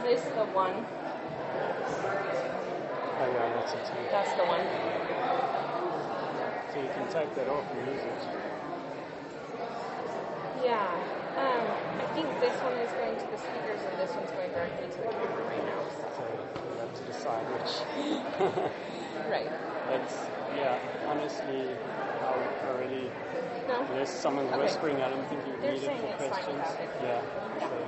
is the one. Oh yeah, that's it. That's the one. So you can take that off and use it. Yeah. I think this one is going to the speakers and this one's going directly to the camera right now. So you'll have to decide which. Right. That's, yeah, honestly, I really, No? unless someone's Okay. whispering, I don't think you They're need it saying for it's fine questions. without it. Yeah. Yeah. So,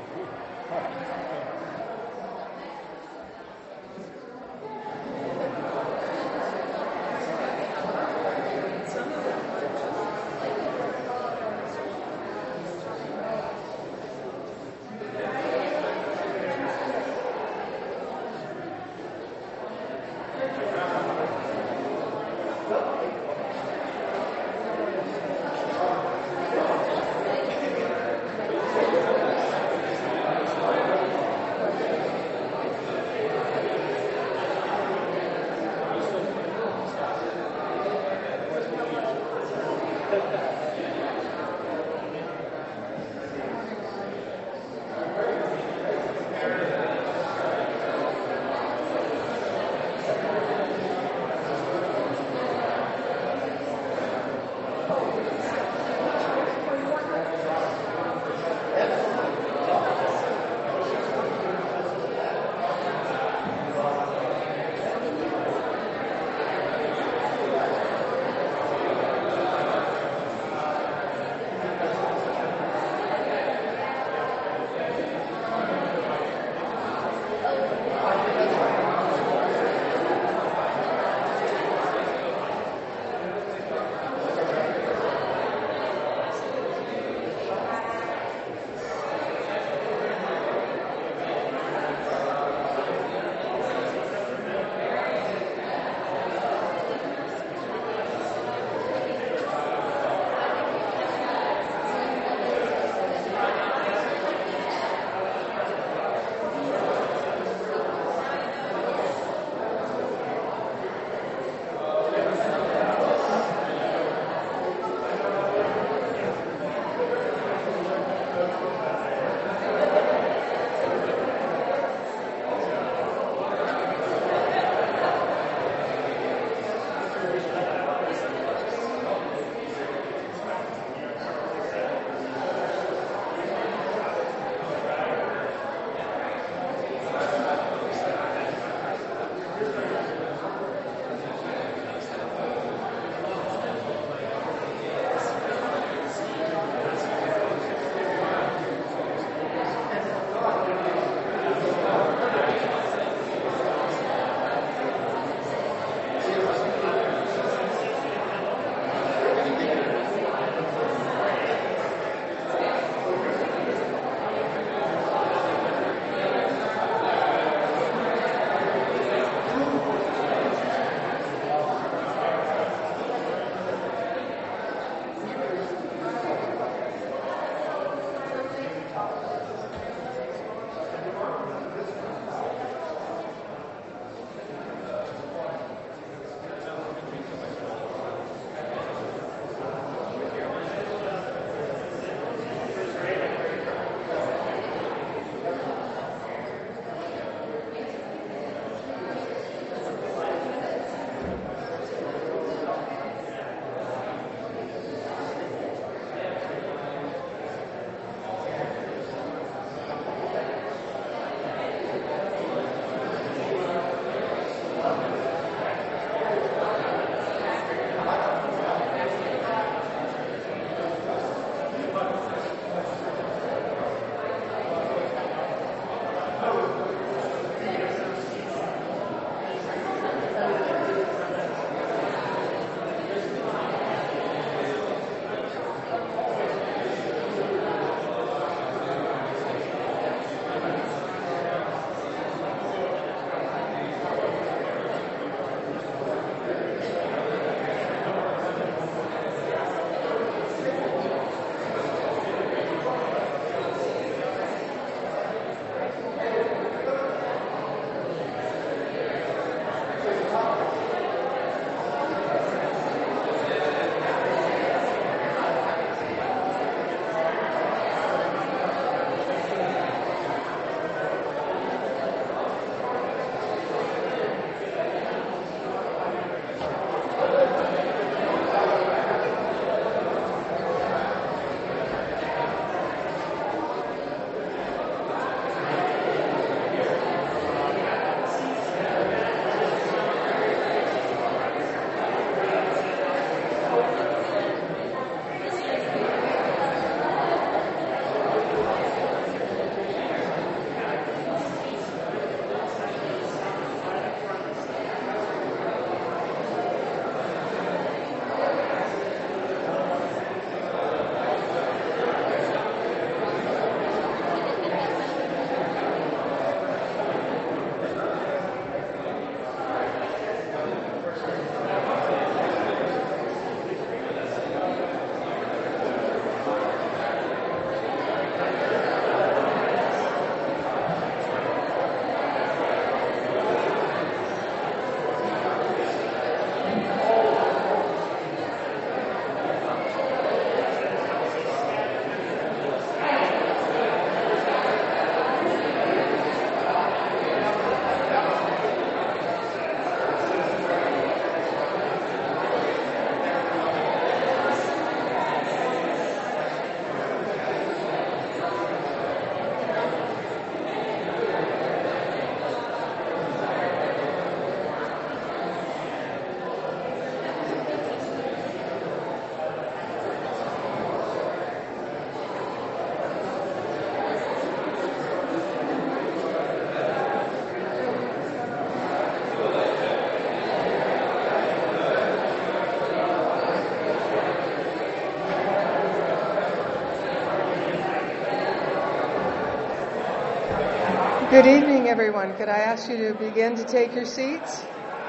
Good evening, everyone. Could I ask you to begin to take your seats?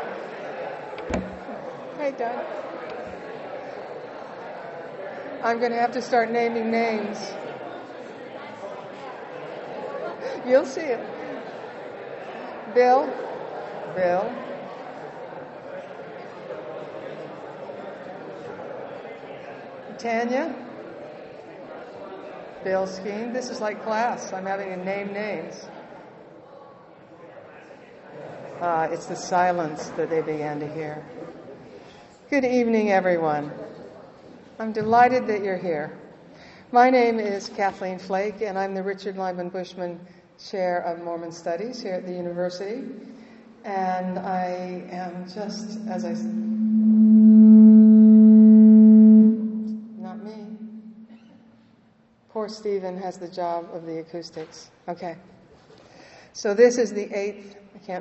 Hey, Doug. I'm going to have to start naming names. You'll see it. Bill. Tanya. Bill Skeen. This is like class. I'm having to name names. It's the silence that they began to hear. Good evening, everyone. I'm delighted that you're here. My name is Kathleen Flake, and I'm the Richard Lyman Bushman Chair of Mormon Studies here at the university. And I am just, not me. Poor Stephen has the job of the acoustics. Okay. So this is the eighth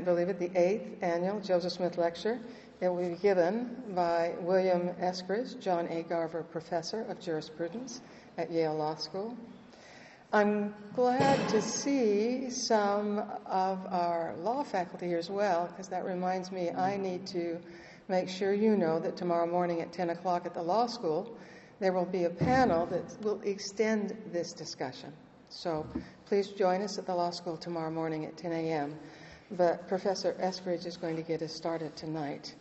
annual Joseph Smith Lecture. It will be given by William Eskridge, John A. Garver Professor of Jurisprudence at Yale Law School. I'm glad to see some of our law faculty here as well, because that reminds me I need to make sure you know that tomorrow morning at 10 o'clock at the law school, there will be a panel that will extend this discussion. So please join us at the law school tomorrow morning at 10 a.m. But Professor Eskridge is going to get us started tonight.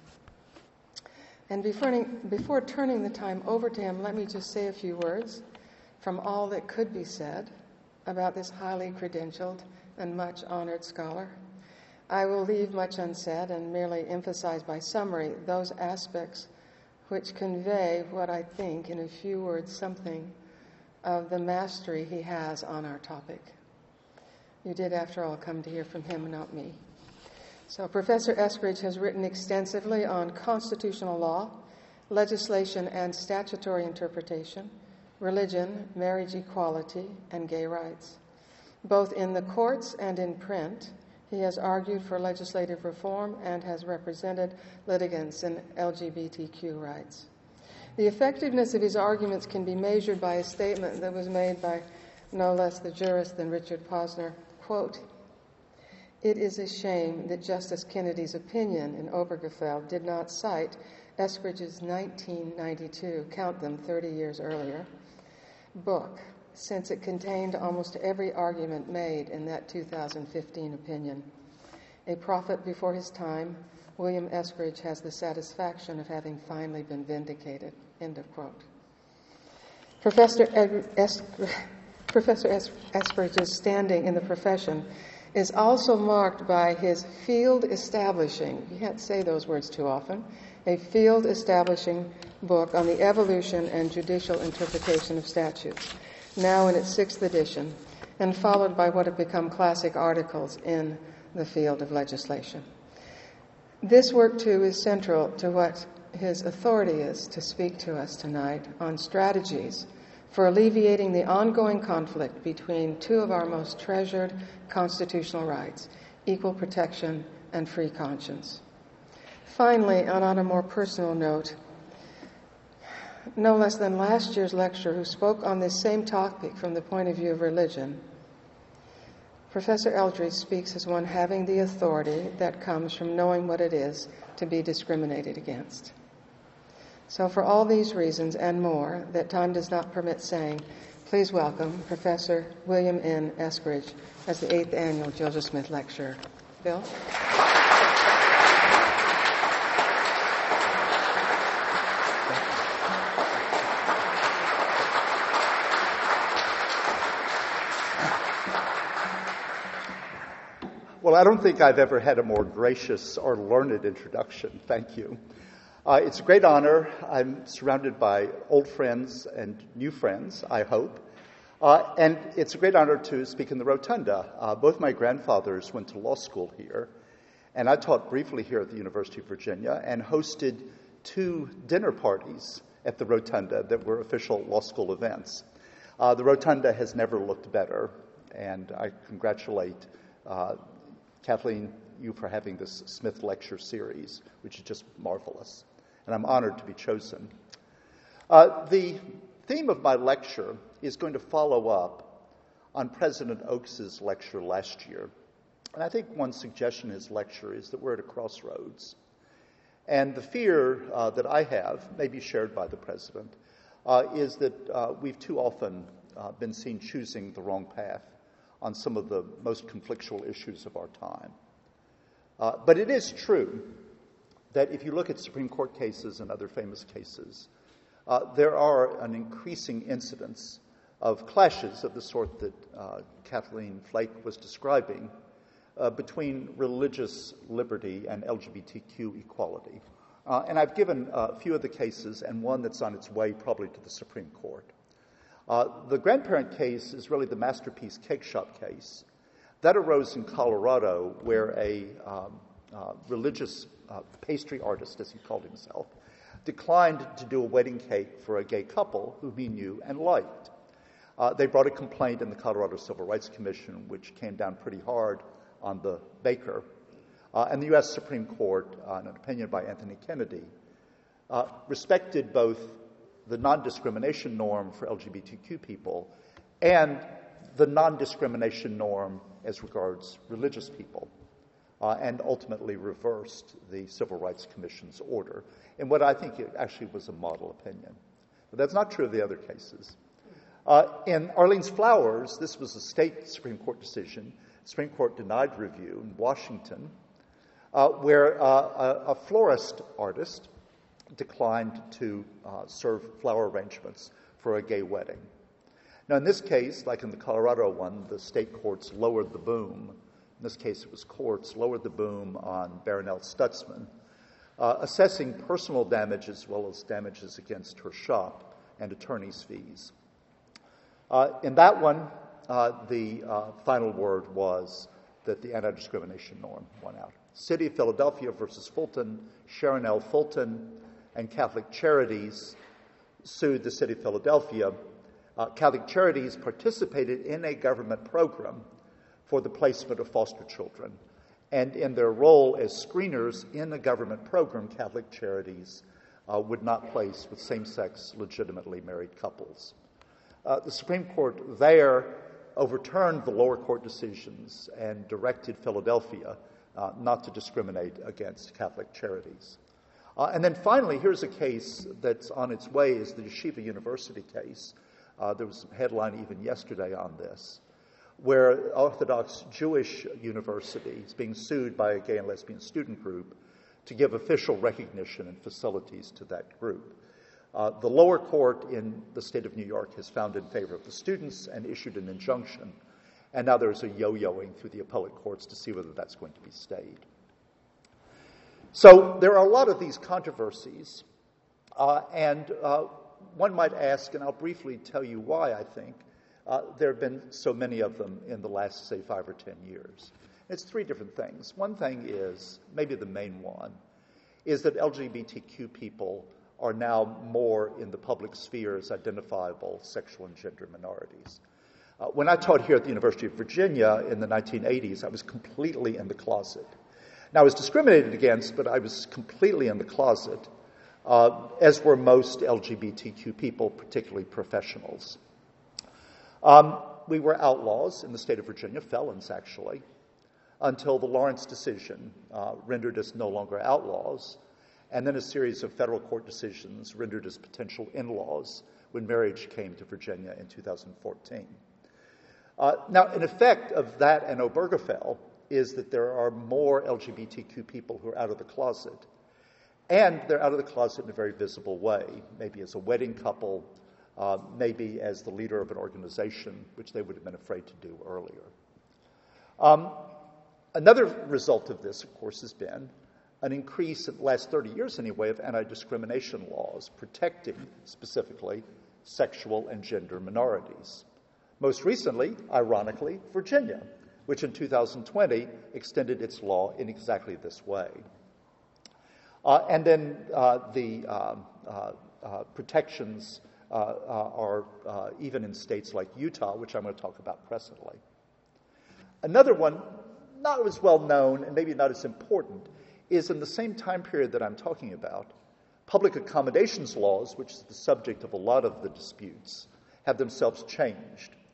And before turning the time over to him, let me just say a few words from all that could be said about this highly credentialed and much honored scholar. I will leave much unsaid and merely emphasize by summary those aspects which convey what I think, in a few words, something of the mastery he has on our topic. You did, after all, come to hear from him, not me. So Professor Eskridge has written extensively on constitutional law, legislation and statutory interpretation, religion, marriage equality, and gay rights. Both in the courts and in print, he has argued for legislative reform and has represented litigants in LGBTQ rights. The effectiveness of his arguments can be measured by a statement that was made by no less the jurist than Richard Posner, quote, "It is a shame that Justice Kennedy's opinion in Obergefell did not cite Eskridge's 1992, count them 30 years earlier, book, since it contained almost every argument made in that 2015 opinion. A prophet before his time, William Eskridge has the satisfaction of having finally been vindicated." End of quote. Professor Eskridge's standing in the profession is also marked by his field-establishing, you can't say those words too often, a field-establishing book on the evolution and judicial interpretation of statutes, now in its 6th edition, and followed by what have become classic articles in the field of legislation. This work, too, is central to what his authority is to speak to us tonight on strategies for alleviating the ongoing conflict between two of our most treasured constitutional rights, equal protection and free conscience. Finally, and on a more personal note, no less than last year's lecturer who spoke on this same topic from the point of view of religion, Professor Eldredge speaks as one having the authority that comes from knowing what it is to be discriminated against. So for all these reasons and more that time does not permit saying, please welcome Professor William N. Eskridge as the 8th Annual Joseph Smith Lecturer. Bill? Well, I don't think I've ever had a more gracious or learned introduction. Thank you. It's a great honor. I'm surrounded by old friends and new friends, I hope. And it's a great honor to speak in the Rotunda. Both my grandfathers went to law school here, and I taught briefly here at the University of Virginia and hosted 2 dinner parties at the Rotunda that were official law school events. The Rotunda has never looked better, and I congratulate Kathleen, you for having this Smith Lecture series, which is just marvelous. And I'm honored to be chosen. The theme of my lecture is going to follow up on President Oaks's lecture last year. And I think one suggestion in his lecture is that we're at a crossroads. And the fear that I have, maybe shared by the president, is that we've too often been seen choosing the wrong path on some of the most conflictual issues of our time. But it is true that if you look at Supreme Court cases and other famous cases, there are an increasing incidence of clashes of the sort that Kathleen Flake was describing between religious liberty and LGBTQ equality. And I've given a few of the cases and one that's on its way probably to the Supreme Court. The grandparent case is really the masterpiece cake shop case. That arose in Colorado where a religious pastry artist, as he called himself, declined to do a wedding cake for a gay couple whom he knew and liked. They brought a complaint in the Colorado Civil Rights Commission, which came down pretty hard on the baker. And the U.S. Supreme Court, in an opinion by Anthony Kennedy, respected both the non-discrimination norm for LGBTQ people and the non-discrimination norm as regards religious people, and ultimately reversed the Civil Rights Commission's order in what I think it actually was a model opinion. But that's not true of the other cases. In Arlene's Flowers, this was a state Supreme Court decision. The Supreme Court denied review in Washington, where a florist artist declined to serve flower arrangements for a gay wedding. Now, in this case, like in the Colorado one, the state courts lowered the boom. In this case, it was courts lowered the boom on Baronelle Stutzman, assessing personal damage as well as damages against her shop and attorney's fees. In that one, the final word was that the anti-discrimination norm won out. City of Philadelphia versus Fulton, Sharon L. Fulton and Catholic Charities sued the City of Philadelphia. Catholic Charities participated in a government program for the placement of foster children. And in their role as screeners in a government program, Catholic Charities would not place with same-sex legitimately married couples. The Supreme Court there overturned the lower court decisions and directed Philadelphia not to discriminate against Catholic Charities. And then finally, here's a case that's on its way, is the Yeshiva University case. There was a headline even yesterday on this, where Orthodox Jewish University is being sued by a gay and lesbian student group to give official recognition and facilities to that group. The lower court in the state of New York has found in favor of the students and issued an injunction. And now there's a yo-yoing through the appellate courts to see whether that's going to be stayed. So there are a lot of these controversies. And one might ask, and I'll briefly tell you why I think, there have been so many of them in the last, say, 5 or 10 years. It's 3 different things. One thing is, maybe the main one, is that LGBTQ people are now more in the public sphere as identifiable sexual and gender minorities. When I taught here at the University of Virginia in the 1980s, I was completely in the closet. Now, I was discriminated against, but I was completely in the closet, as were most LGBTQ people, particularly professionals. We were outlaws in the state of Virginia, felons actually, until the Lawrence decision rendered us no longer outlaws, and then a series of federal court decisions rendered us potential in-laws when marriage came to Virginia in 2014. Now, an effect of that and Obergefell is that there are more LGBTQ people who are out of the closet, and they're out of the closet in a very visible way, maybe as a wedding couple, maybe as the leader of an organization, which they would have been afraid to do earlier. Another result of this, of course, has been an increase in the last 30 years anyway of anti-discrimination laws protecting specifically sexual and gender minorities. Most recently, ironically, Virginia, which in 2020 extended its law in exactly this way. And then the protections are even in states like Utah, which I'm going to talk about presently. Another one, not as well known and maybe not as important, is in the same time period that I'm talking about, public accommodations laws, which is the subject of a lot of the disputes, have themselves changed.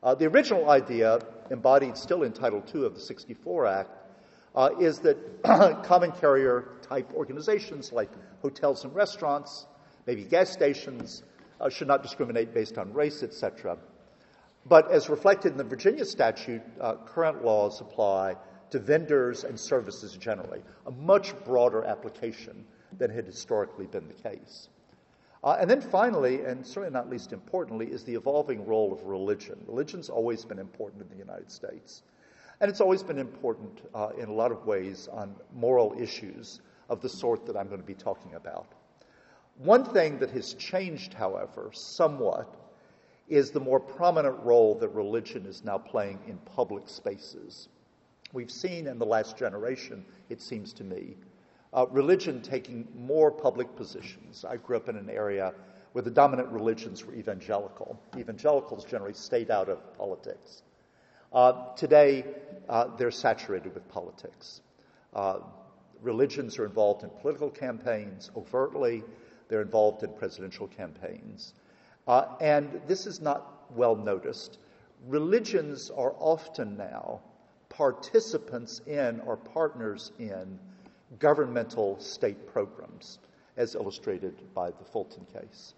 The original idea, embodied still in Title II of the 64 Act, is that common carrier type organizations like hotels and restaurants, maybe gas stations, should not discriminate based on race, etc. But as reflected in the Virginia statute, current laws apply to vendors and services generally, a much broader application than had historically been the case. And then finally, and certainly not least importantly, is the evolving role of religion. Religion's always been important in the United States. And it's always been important in a lot of ways on moral issues of the sort that I'm going to be talking about. One thing that has changed, however, somewhat, is the more prominent role that religion is now playing in public spaces. We've seen in the last generation, it seems to me, religion taking more public positions. I grew up in an area where the dominant religions were evangelical. Evangelicals generally stayed out of politics. Today, they're saturated with politics. Religions are involved in political campaigns overtly. They're involved in presidential campaigns. And this is not well noticed. Religions are often now participants in or partners in governmental state programs, as illustrated by the Fulton case.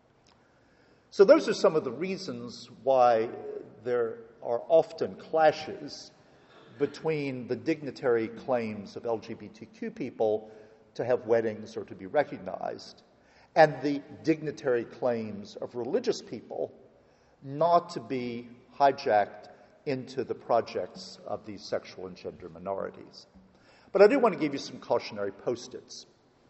So those are some of the reasons why there are often clashes between the dignitary claims of LGBTQ people to have weddings or to be recognized and the dignitary claims of religious people not to be hijacked into the projects of these sexual and gender minorities. But I do want to give you some cautionary post-its.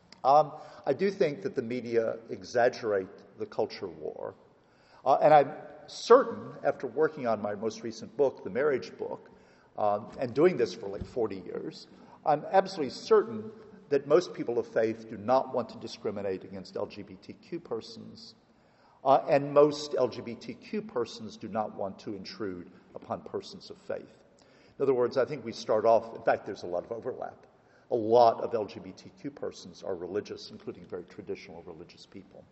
I do think that the media exaggerate the culture war. And I'm certain, after working on my most recent book, the marriage book, and doing this for like 40 years, I'm absolutely certain that most people of faith do not want to discriminate against LGBTQ persons, and most LGBTQ persons do not want to intrude upon persons of faith. In other words, I think we start off, in fact, there's a lot of overlap. A lot of LGBTQ persons are religious, including very traditional religious people.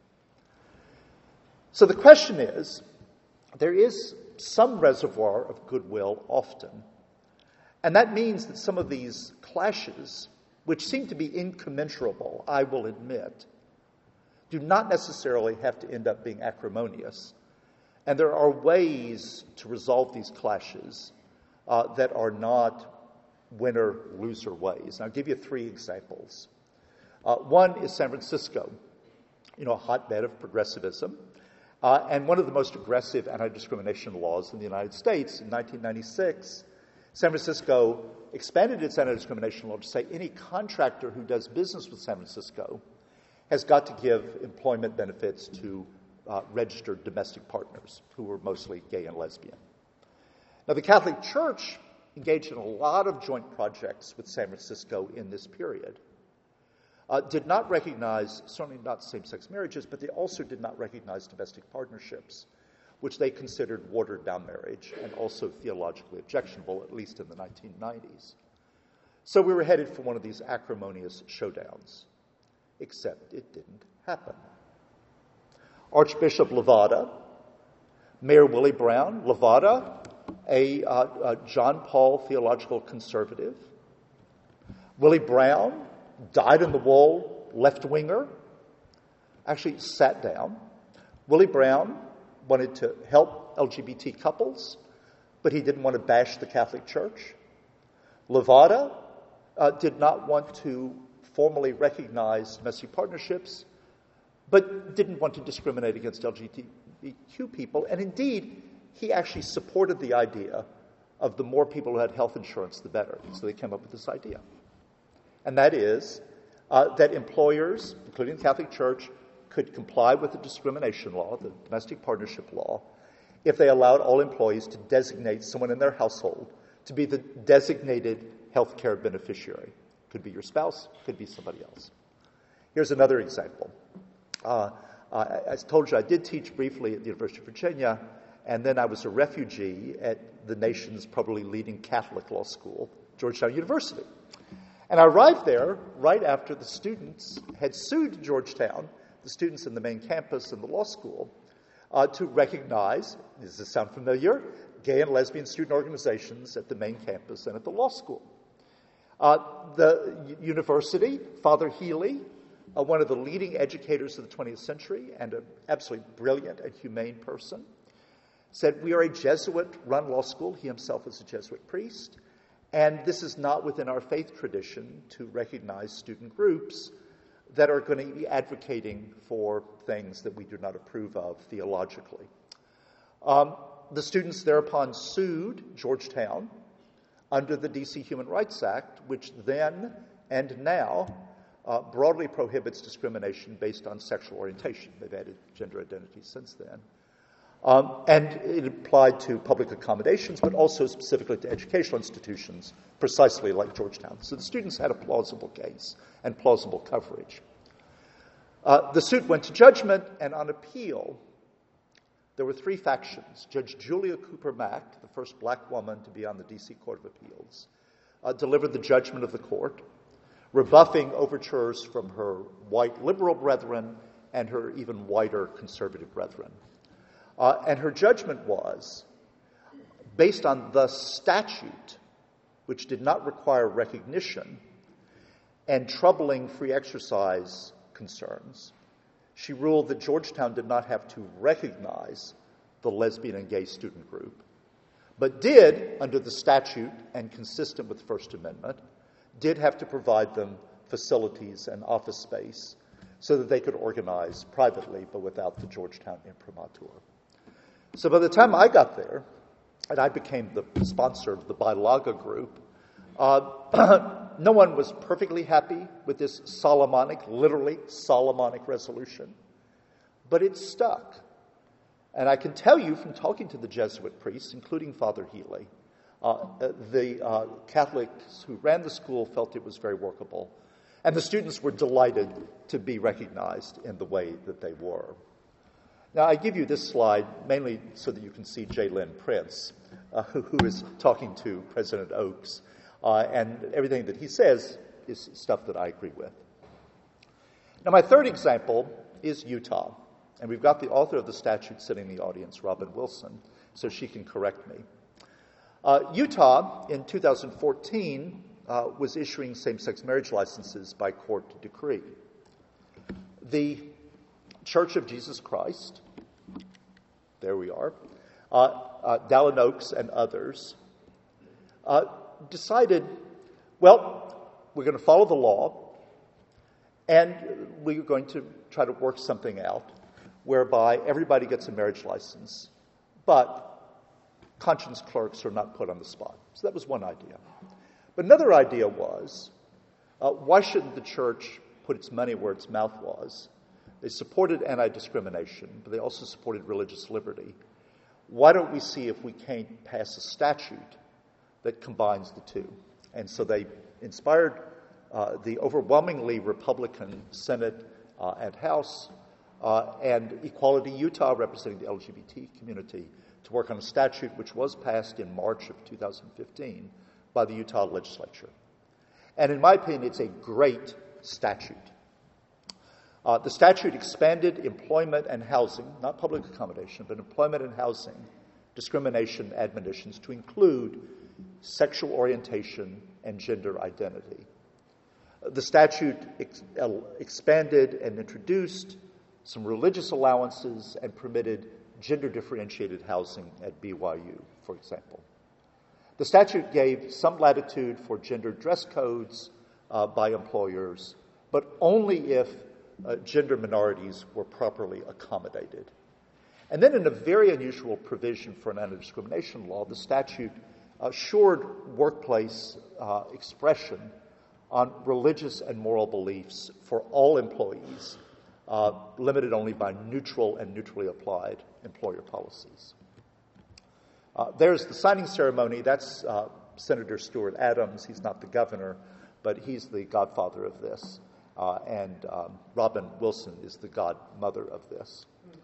So the question is, there is some reservoir of goodwill often, and that means that some of these clashes, which seem to be incommensurable, I will admit, do not necessarily have to end up being acrimonious. And there are ways to resolve these clashes that are not winner-loser ways. And I'll give you 3 examples. One is San Francisco, a hotbed of progressivism, and one of the most aggressive anti-discrimination laws in the United States. In 1996, San Francisco expanded its anti-discrimination law to say any contractor who does business with San Francisco has got to give employment benefits to registered domestic partners who were mostly gay and lesbian. Now, the Catholic Church engaged in a lot of joint projects with San Francisco in this period. Did not recognize, certainly not same-sex marriages, but they also did not recognize domestic partnerships, which they considered watered-down marriage and also theologically objectionable, at least in the 1990s. So we were headed for one of these acrimonious showdowns, except it didn't happen. Archbishop Levada, Mayor Willie Brown, Levada, a John Paul theological conservative. Willie Brown, dyed-in-the-wool left-winger, actually sat down. Willie Brown wanted to help LGBT couples, but he didn't want to bash the Catholic Church. Levada did not want to formally recognize domestic partnerships, but didn't want to discriminate against LGBTQ people. And indeed, he actually supported the idea of the more people who had health insurance, the better. So they came up with this idea. And that is that employers, including the Catholic Church, could comply with the discrimination law, the domestic partnership law, if they allowed all employees to designate someone in their household to be the designated health care beneficiary. Could be your spouse, could be somebody else. Here's another example. I told you I did teach briefly at the University of Virginia, and then I was a refugee at the nation's probably leading Catholic law school, Georgetown University. And I arrived there right after the students had sued Georgetown, the students in the main campus and the law school, to recognize, does this sound familiar, gay and lesbian student organizations at the main campus and at the law school. The university, Father Healy, one of the leading educators of the 20th century and an absolutely brilliant and humane person, said, we are a Jesuit-run law school. He himself is a Jesuit priest. And this is not within our faith tradition to recognize student groups that are going to be advocating for things that we do not approve of theologically. The students thereupon sued Georgetown under the D.C. Human Rights Act, which then and now broadly prohibits discrimination based on sexual orientation. They've added gender identity since then. And it applied to public accommodations, but also specifically to educational institutions, precisely like Georgetown. So the students had a plausible case and plausible coverage. The suit went to judgment, and on appeal, there were three factions. Judge Julia Cooper Mack, the first black woman to be on the D.C. Court of Appeals, delivered the judgment of the court, rebuffing overtures from her white liberal brethren and her even whiter conservative brethren. And her judgment was, based on the statute, which did not require recognition, and troubling free exercise concerns, she ruled that Georgetown did not have to recognize the lesbian and gay student group, but did, under the statute and consistent with the First Amendment, did have to provide them facilities and office space so that they could organize privately but without the Georgetown imprimatur. So by the time I got there, and I became the sponsor of the Bilaga group, no one was perfectly happy with this Solomonic, literally Solomonic resolution, but it stuck. And I can tell you from talking to the Jesuit priests, including Father Healy, the Catholics who ran the school felt it was very workable, and the students were delighted to be recognized in the way that they were. Now, I give you this slide mainly so that you can see J. Lynn Prince, who is talking to President Oaks, and everything that he says is stuff that I agree with. Now, my third example is Utah, and we've got the author of the statute sitting in the audience, Robin Wilson, so she can correct me. Utah, in 2014, was issuing same-sex marriage licenses by court decree. The Church of Jesus Christ, there we are, Dallin Oaks and others, decided, well, we're going to follow the law, and we're going to try to work something out whereby everybody gets a marriage license, but conscience clerks are not put on the spot. So that was one idea. But another idea was, why shouldn't the church put its money where its mouth was? They supported anti-discrimination, but they also supported religious liberty. Why don't we see if we can't pass a statute that combines the two? And so they inspired the overwhelmingly Republican Senate and House and Equality Utah, representing the LGBT community, to work on a statute which was passed in March of 2015 by the Utah legislature. And in my opinion, it's a great statute. The statute expanded employment and housing, not public accommodation, but employment and housing discrimination admonitions to include sexual orientation and gender identity. The statute expanded and introduced some religious allowances and permitted gender-differentiated housing at BYU, for example. The statute gave some latitude for gender dress codes by employers, but only if gender minorities were properly accommodated. And then in a very unusual provision for an anti-discrimination law, the statute assured workplace expression on religious and moral beliefs for all employees, limited only by neutral and neutrally applied employer policies. There's the signing ceremony. That's Senator Stuart Adams. He's not the governor, but he's the godfather of this. And Robin Wilson is the godmother of this.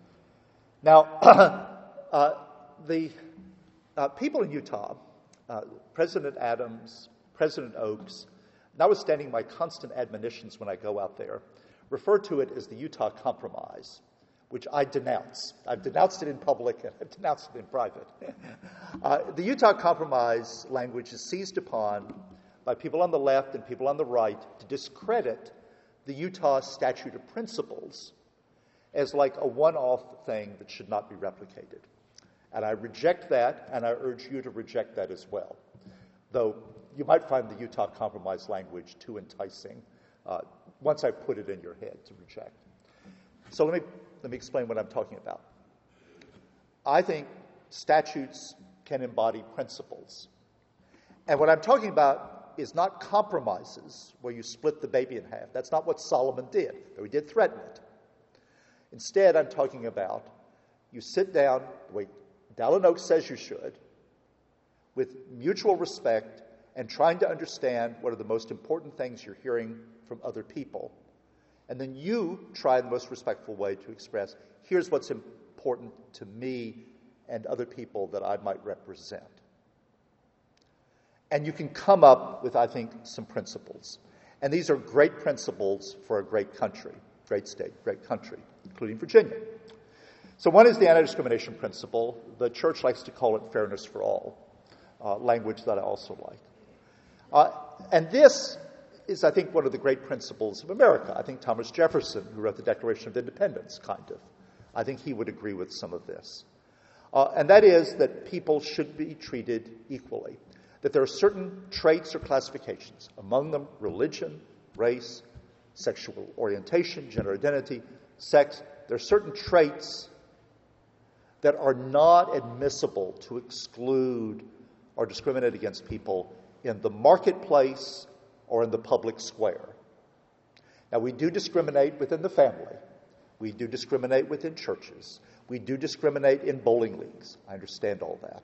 Now, the people in Utah, President Adams, President Oaks, notwithstanding my constant admonitions when I go out there, refer to it as the Utah Compromise, which I denounce. I've denounced it in public and I've denounced it in private. The Utah Compromise language is seized upon by people on the left and people on the right to discredit the Utah Statute of Principles as like a one-off thing that should not be replicated. And I reject that, and I urge you to reject that as well. Though you might find the Utah Compromise language too enticing once I put it in your head to reject. So let me explain what I'm talking about. I think statutes can embody principles. And what I'm talking about is not compromises where you split the baby in half. That's not what Solomon did, though he did threaten it. Instead, I'm talking about you sit down, the way Dallin Oaks says you should, with mutual respect and trying to understand what are the most important things you're hearing from other people. And then you try the most respectful way to express, here's what's important to me and other people that I might represent. And you can come up with, I think, some principles. And these are great principles for a great country, great state, great country, including Virginia. So one is the anti-discrimination principle. The church likes to call it fairness for all, language that I also like. And this is, I think, one of the great principles of America. I think Thomas Jefferson, who wrote the Declaration of Independence, I think he would agree with some of this. And that is that people should be treated equally, that there are certain traits or classifications, among them religion, race, sexual orientation, gender identity, sex. There are certain traits that are not admissible to exclude or discriminate against people in the marketplace or in the public square. Now, we do discriminate within the family. We do discriminate within churches. We do discriminate in bowling leagues. I understand all that.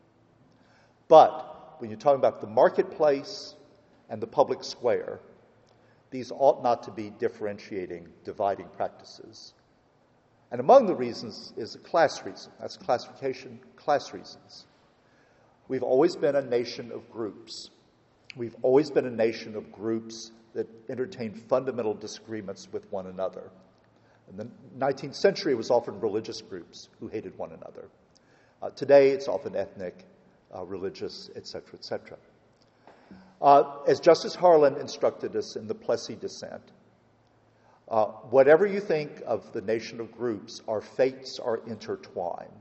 But when you're talking about the marketplace and the public square, these ought not to be differentiating, dividing practices. And among the reasons is a class reason. That's classification, class reasons. We've always been a nation of groups. We've always been a nation of groups that entertain fundamental disagreements with one another. In the 19th century, it was often religious groups who hated one another. Today, it's often ethnic, religious, etc., etc. As Justice Harlan instructed us in the Plessy dissent, whatever you think of the nation of groups, our fates are intertwined.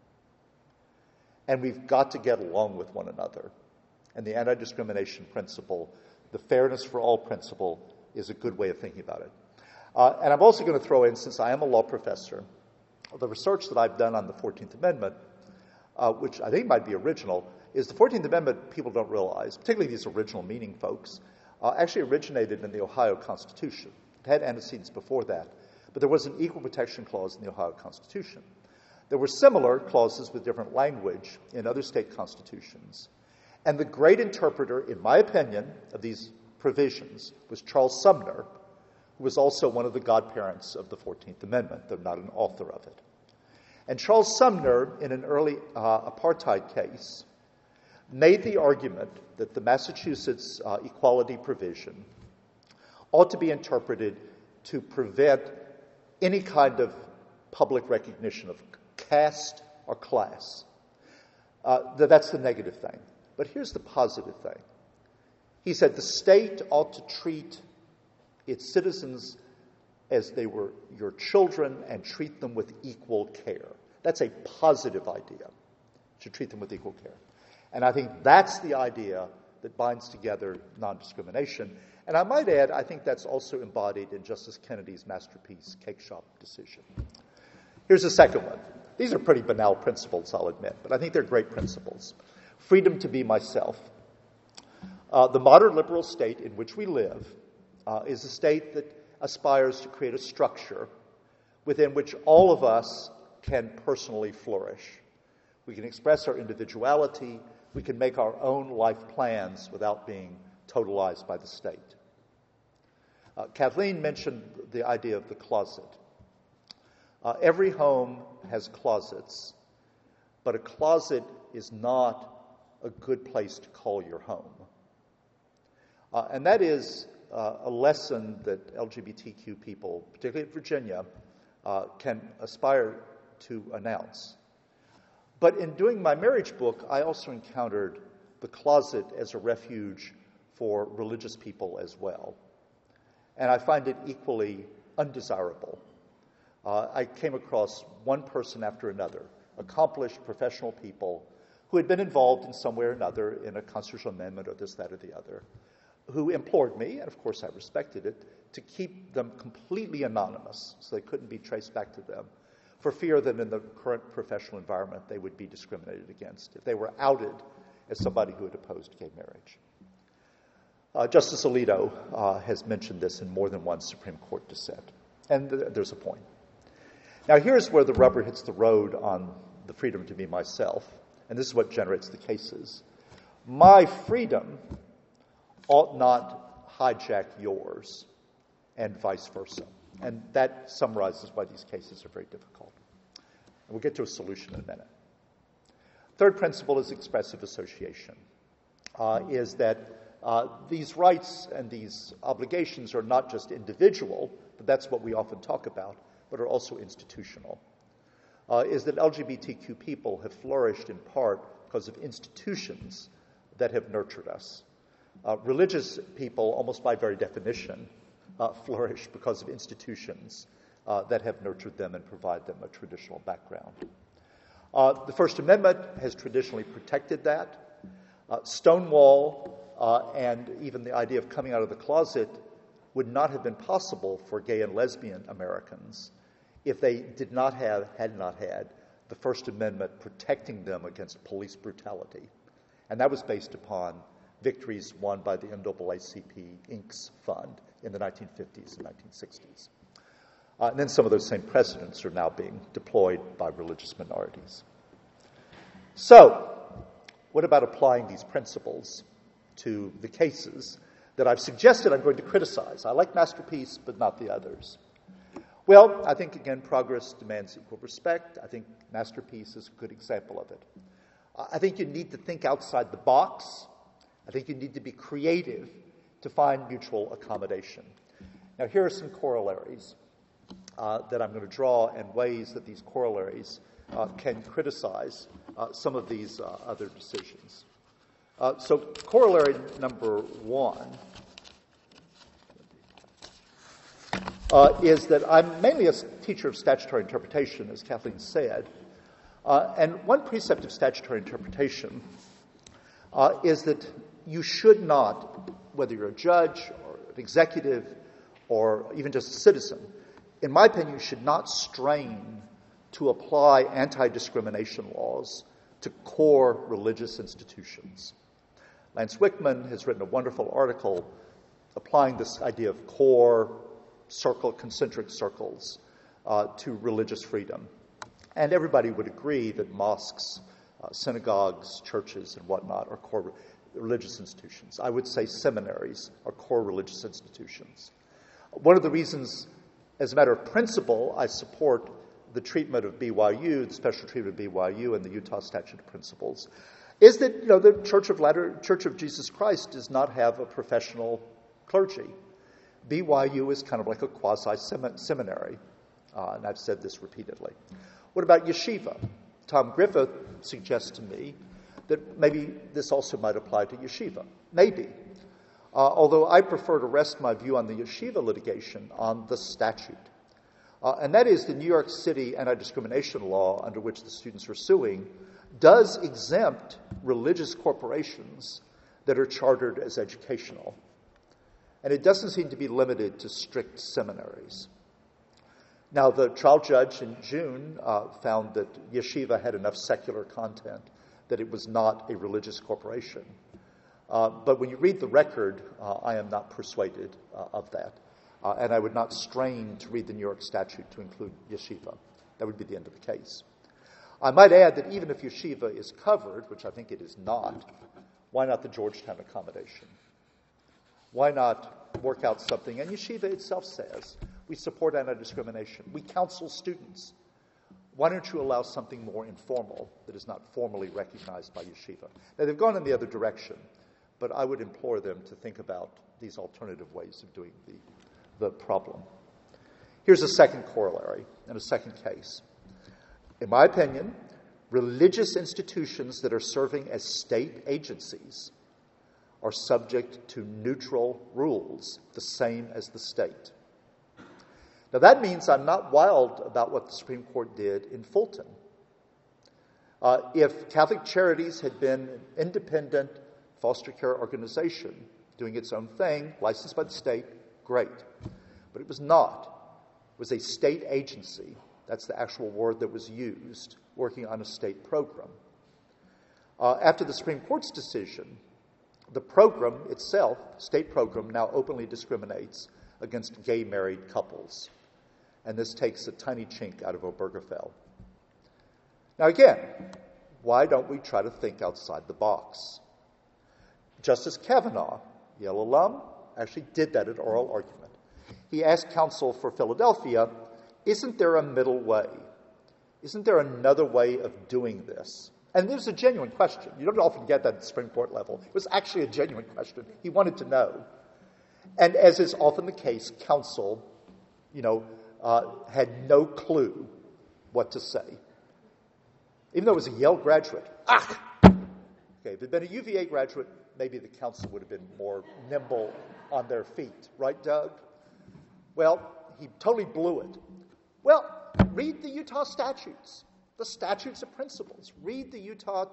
And we've got to get along with one another. And the anti-discrimination principle, the fairness for all principle, is a good way of thinking about it. And I'm also going to throw in, since I am a law professor, the research that I've done on the 14th Amendment, which I think might be original, is the 14th Amendment, people don't realize, particularly these original meaning folks, actually originated in the Ohio Constitution. It had antecedents before that, but there was an equal protection clause in the Ohio Constitution. There were similar clauses with different language in other state constitutions. And the great interpreter, in my opinion, of these provisions was Charles Sumner, who was also one of the godparents of the 14th Amendment, though not an author of it. And Charles Sumner, in an early apartheid case, made the argument that the Massachusetts equality provision ought to be interpreted to prevent any kind of public recognition of caste or class. That's the negative thing. But here's the positive thing. He said the state ought to treat its citizens as they were your children and treat them with equal care. That's a positive idea, to treat them with equal care. And I think that's the idea that binds together non-discrimination. And I might add, I think that's also embodied in Justice Kennedy's masterpiece, Cake Shop decision. Here's the second one. These are pretty banal principles, I'll admit, but I think they're great principles. Freedom to be myself. The modern liberal state in which we live is a state that aspires to create a structure within which all of us can personally flourish. We can express our individuality. We can make our own life plans without being totalized by the state. Kathleen mentioned the idea of the closet. Every home has closets, but a closet is not a good place to call your home. And that is a lesson that LGBTQ people, particularly in Virginia, can aspire to announce. But in doing my marriage book, I also encountered the closet as a refuge for religious people as well. And I find it equally undesirable. I came across one person after another, accomplished professional people who had been involved in some way or another in a constitutional amendment or this, that, or the other, who implored me, and of course I respected it, to keep them completely anonymous so they couldn't be traced back to them, for fear that in the current professional environment they would be discriminated against if they were outed as somebody who had opposed gay marriage. Justice Alito has mentioned this in more than one Supreme Court dissent, and there's a point. Now here's where the rubber hits the road on the freedom to be myself, and this is what generates the cases. My freedom ought not hijack yours, and vice versa. And that summarizes why these cases are very difficult. And we'll get to a solution in a minute. Third principle is expressive association, is that these rights and these obligations are not just individual, but that's what we often talk about, but are also institutional. Is that LGBTQ people have flourished in part because of institutions that have nurtured us. Religious people, almost by very definition, flourish because of institutions that have nurtured them and provide them a traditional background. The First Amendment has traditionally protected that. Stonewall and even the idea of coming out of the closet would not have been possible for gay and lesbian Americans if they had not had the First Amendment protecting them against police brutality. And that was based upon victories won by the NAACP Inc.'s fund in the 1950s and 1960s. And then some of those same precedents are now being deployed by religious minorities. So, what about applying these principles to the cases that I've suggested I'm going to criticize? I like Masterpiece, but not the others. Well, I think, again, progress demands equal respect. I think Masterpiece is a good example of it. I think you need to think outside the box. I think you need to be creative to find mutual accommodation. Now, here are some corollaries that I'm going to draw and ways that these corollaries can criticize some of these other decisions. So corollary number one is that I'm mainly a teacher of statutory interpretation, as Kathleen said. And one precept of statutory interpretation is that you should not, whether you're a judge or an executive or even just a citizen, in my opinion, you should not strain to apply anti-discrimination laws to core religious institutions. Lance Wickman has written a wonderful article applying this idea of core concentric circles to religious freedom. And everybody would agree that mosques, synagogues, churches, and whatnot are core religious institutions. I would say seminaries are core religious institutions. One of the reasons, as a matter of principle, I support the treatment of BYU, the special treatment of BYU and the Utah Statute of Principles, is that the Church of Jesus Christ does not have a professional clergy. BYU is kind of like a quasi-seminary, and I've said this repeatedly. What about yeshiva? Tom Griffith suggests to me that maybe this also might apply to yeshiva. Maybe. Although I prefer to rest my view on the yeshiva litigation on the statute. And that is the New York City anti-discrimination law under which the students are suing does exempt religious corporations that are chartered as educational. And it doesn't seem to be limited to strict seminaries. Now, the trial judge in June found that yeshiva had enough secular content that it was not a religious corporation. But when you read the record, I am not persuaded of that. And I would not strain to read the New York statute to include yeshiva. That would be the end of the case. I might add that even if yeshiva is covered, which I think it is not, why not the Georgetown accommodation? Why not work out something? And yeshiva itself says, we support anti-discrimination. We counsel students. Why don't you allow something more informal that is not formally recognized by yeshiva? Now, they've gone in the other direction, but I would implore them to think about these alternative ways of doing the problem. Here's a second corollary and a second case. In my opinion, religious institutions that are serving as state agencies are subject to neutral rules, the same as the state. Now that means I'm not wild about what the Supreme Court did in Fulton. If Catholic Charities had been an independent foster care organization doing its own thing, licensed by the state, great. But it was not. It was a state agency. That's the actual word that was used, working on a state program. After the Supreme Court's decision, the program itself, state program, now openly discriminates against gay married couples. And this takes a tiny chink out of Obergefell. Now again, why don't we try to think outside the box? Justice Kavanaugh, Yale alum, actually did that at oral argument. He asked counsel for Philadelphia, isn't there a middle way? Isn't there another way of doing this? And there's a genuine question. You don't often get that at the Supreme Court level. It was actually a genuine question. He wanted to know. And as is often the case, counsel, had no clue what to say. Even though it was a Yale graduate. Okay, if it had been a UVA graduate, maybe the counsel would have been more nimble on their feet. Right, Doug? Well, he totally blew it. Well, read the Utah statutes, the statutes of principles. Read the Utah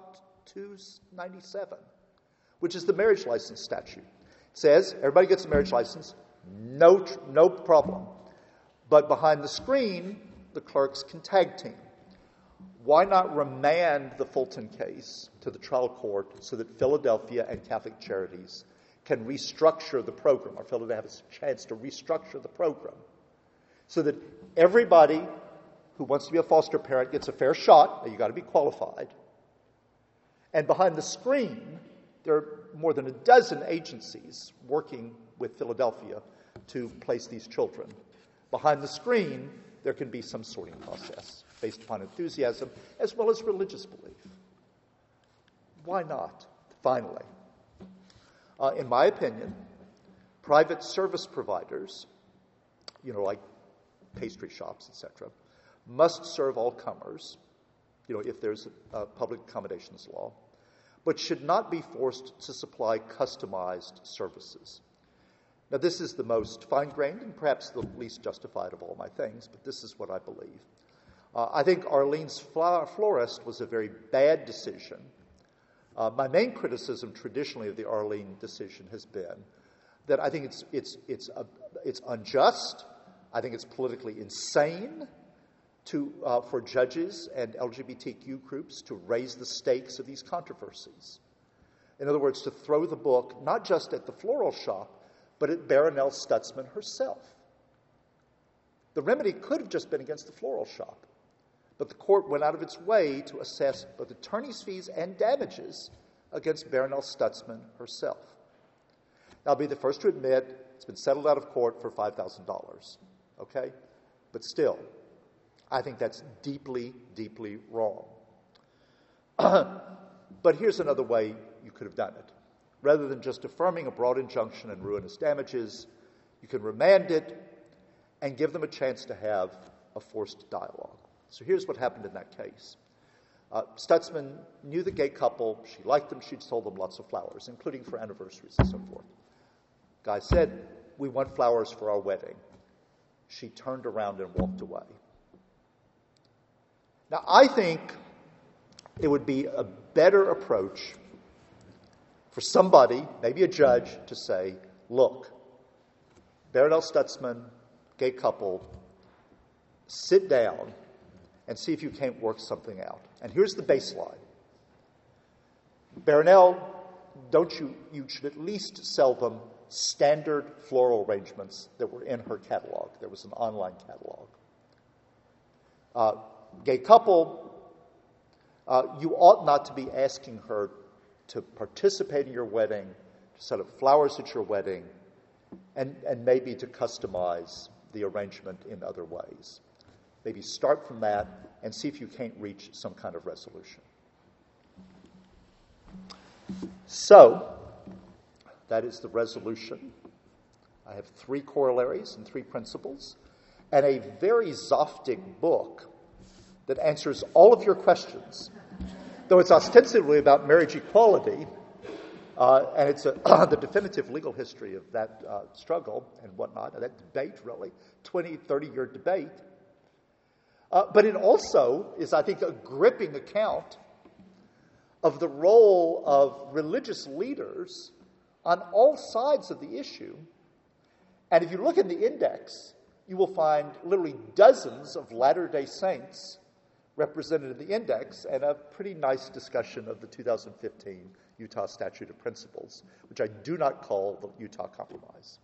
297, which is the marriage license statute. It says everybody gets a marriage license, no problem. But behind the screen, the clerks can tag team. Why not remand the Fulton case to the trial court so that Philadelphia and Catholic Charities can restructure the program, or Philadelphia has a chance to restructure the program, so that everybody who wants to be a foster parent gets a fair shot. Now, you've got to be qualified. And behind the screen, there are more than a dozen agencies working with Philadelphia to place these children. Behind the screen, there can be some sorting process based upon enthusiasm as well as religious belief. Why not? Finally, in my opinion, private service providers, like pastry shops, etc., must serve all comers, if there's a public accommodations law, but should not be forced to supply customized services. Now, this is the most fine-grained and perhaps the least justified of all my things, but this is what I believe. I think Arlene's florist was a very bad decision. My main criticism traditionally of the Arlene decision has been that I think it's unjust. I think it's politically insane for judges and LGBTQ groups to raise the stakes of these controversies. In other words, to throw the book not just at the floral shop, but at Baronelle Stutzman herself. The remedy could have just been against the floral shop, but the court went out of its way to assess both attorney's fees and damages against Baronelle Stutzman herself. Now, I'll be the first to admit it's been settled out of court for $5,000, okay? But still, I think that's deeply, deeply wrong. But here's another way you could have done it. Rather than just affirming a broad injunction and ruinous damages, you can remand it and give them a chance to have a forced dialogue. So here's what happened in that case. Stutzman knew the gay couple. She liked them. She'd sold them lots of flowers, including for anniversaries and so forth. Guy said, "We want flowers for our wedding." She turned around and walked away. Now, I think it would be a better approach for somebody, maybe a judge, to say, look, Baronelle Stutzman, gay couple, sit down and see if you can't work something out. And here's the baseline. Baronelle, you should at least sell them standard floral arrangements that were in her catalog. There was an online catalog. Gay couple, you ought not to be asking her to participate in your wedding, to set up flowers at your wedding, and maybe to customize the arrangement in other ways. Maybe start from that and see if you can't reach some kind of resolution. So, that is the resolution. I have 3 corollaries and 3 principles. and a very Zoftig book that answers all of your questions, though it's ostensibly about marriage equality, and it's the definitive legal history of that struggle and whatnot, and that debate, really, 20, 30-year debate. But it also is, I think, a gripping account of the role of religious leaders on all sides of the issue. And if you look in the index, you will find literally dozens of Latter-day Saints represented in the index, and a pretty nice discussion of the 2015 Utah Statute of Principles, which I do not call the Utah Compromise.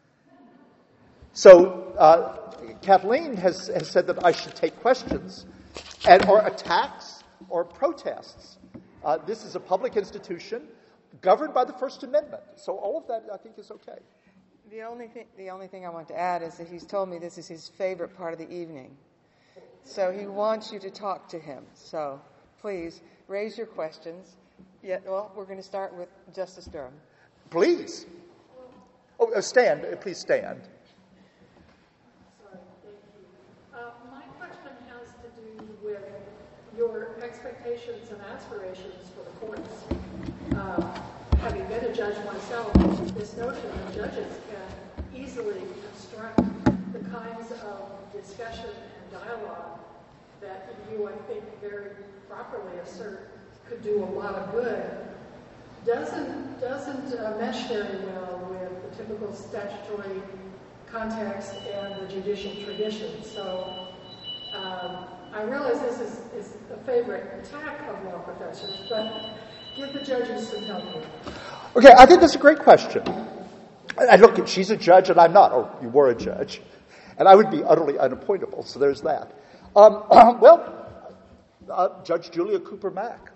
So Kathleen has said that I should take questions or attacks or protests. This is a public institution governed by the First Amendment. So all of that, I think, is okay. The only thing I want to add is that he's told me this is his favorite part of the evening. So he wants you to talk to him. So please raise your questions. Well, we're going to start with Justice Durham. Please. Stand. Please stand. Sorry, thank you. My question has to do with your expectations and aspirations for the courts. Having been a judge myself, this notion that judges can easily construct the kinds of discussion and dialogue that you, I think, very properly assert could do a lot of good, doesn't mesh very well with the typical statutory context and the judicial tradition. So I realize this is a favorite attack of law professors, but give the judges some help here. Okay, I think that's a great question. And look, she's a judge and I'm not, or you were a judge, and I would be utterly unappointable, so there's that. Judge Julia Cooper Mack.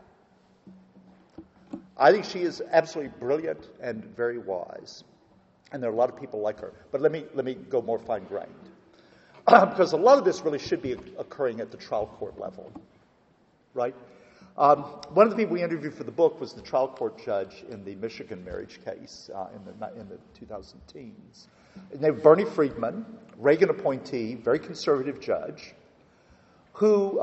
I think she is absolutely brilliant and very wise, and there are a lot of people like her. But let me go more fine-grained, because a lot of this really should be occurring at the trial court level, right? One of the people we interviewed for the book was the trial court judge in the Michigan marriage case in the 2010s. Named Bernie Friedman, Reagan appointee, very conservative judge, who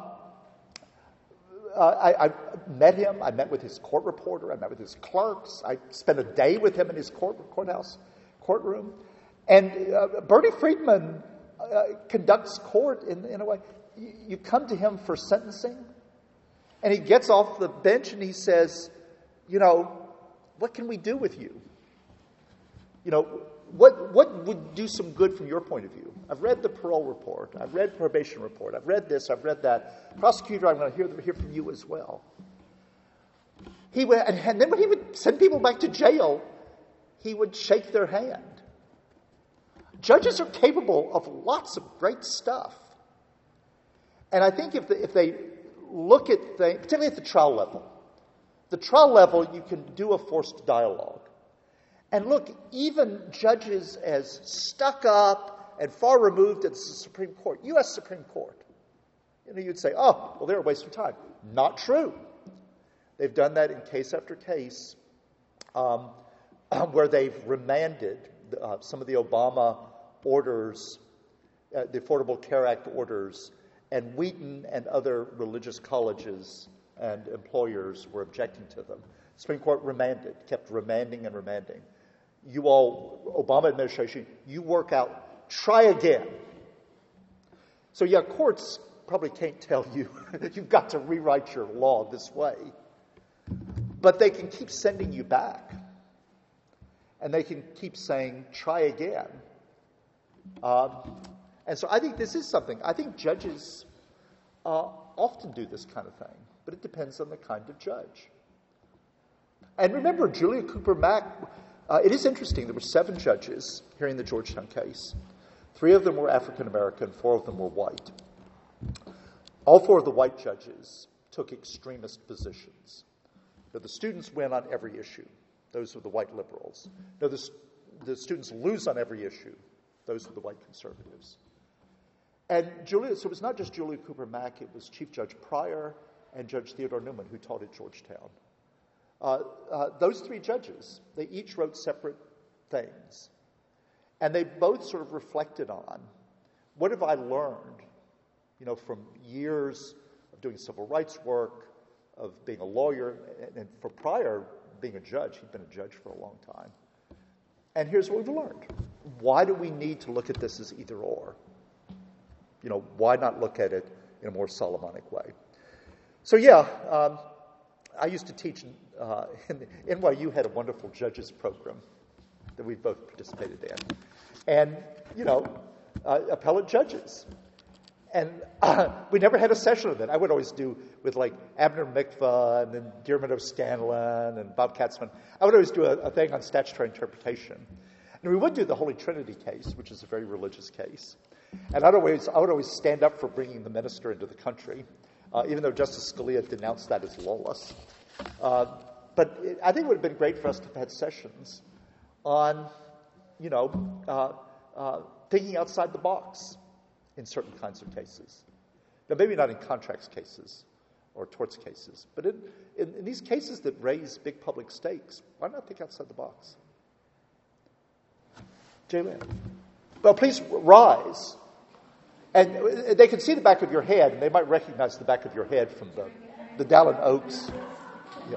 I met him. I met with his court reporter. I met with his clerks. I spent a day with him in his courtroom. And Bernie Friedman conducts court in a way. You come to him for sentencing, and he gets off the bench and he says, what can we do with you? What would do some good from your point of view? I've read the parole report. I've read probation report. I've read this. I've read that. Prosecutor, I'm going to hear from you as well. He went, and then when he would send people back to jail, he would shake their hand. Judges are capable of lots of great stuff. And I think if they look at things, particularly at the trial level, you can do a forced dialogue. And look, even judges as stuck up and far removed as the Supreme Court, U.S. Supreme Court, you'd say, they're a waste of time. Not true. They've done that in case after case where they've remanded some of the Obama orders, the Affordable Care Act orders, and Wheaton and other religious colleges and employers were objecting to them. The Supreme Court kept remanding and remanding. You all, Obama administration, you work out, try again. So courts probably can't tell you, you've got to rewrite your law this way. But they can keep sending you back. And they can keep saying, try again. And so I think this is something. I think judges often do this kind of thing, but it depends on the kind of judge. And remember, Julia Cooper Mack, it is interesting, there were 7 judges hearing the Georgetown case. 3 of them were African American, 4 of them were white. All 4 of the white judges took extremist positions. The students win on every issue. Those were the white liberals. The students lose on every issue. Those were the white conservatives. And so it was not just Julia Cooper Mack, it was Chief Judge Pryor and Judge Theodore Newman who taught at Georgetown. Those 3 judges, they each wrote separate things. And they both sort of reflected on what have I learned, from years of doing civil rights work, of being a lawyer, and for prior being a judge. He'd been a judge for a long time. And here's what we've learned. Why do we need to look at this as either or? Why not look at it in a more Solomonic way? So I used to teach NYU had a wonderful judges program that we both participated in. And, appellate judges. And we never had a session of it. I would always do with Abner Mikva and then Diarmuid O'Scanlan and Bob Katzman. I would always do a thing on statutory interpretation. And we would do the Holy Trinity case, which is a very religious case. And I would always stand up for bringing the minister into the country, even though Justice Scalia denounced that as lawless. But I think it would have been great for us to have had sessions on, thinking outside the box in certain kinds of cases. Now, maybe not in contracts cases or torts cases, but in these cases that raise big public stakes, why not think outside the box? Jaylynn. Well, please rise. And they can see the back of your head, and they might recognize the back of your head from the Dallin Oaks. Yeah.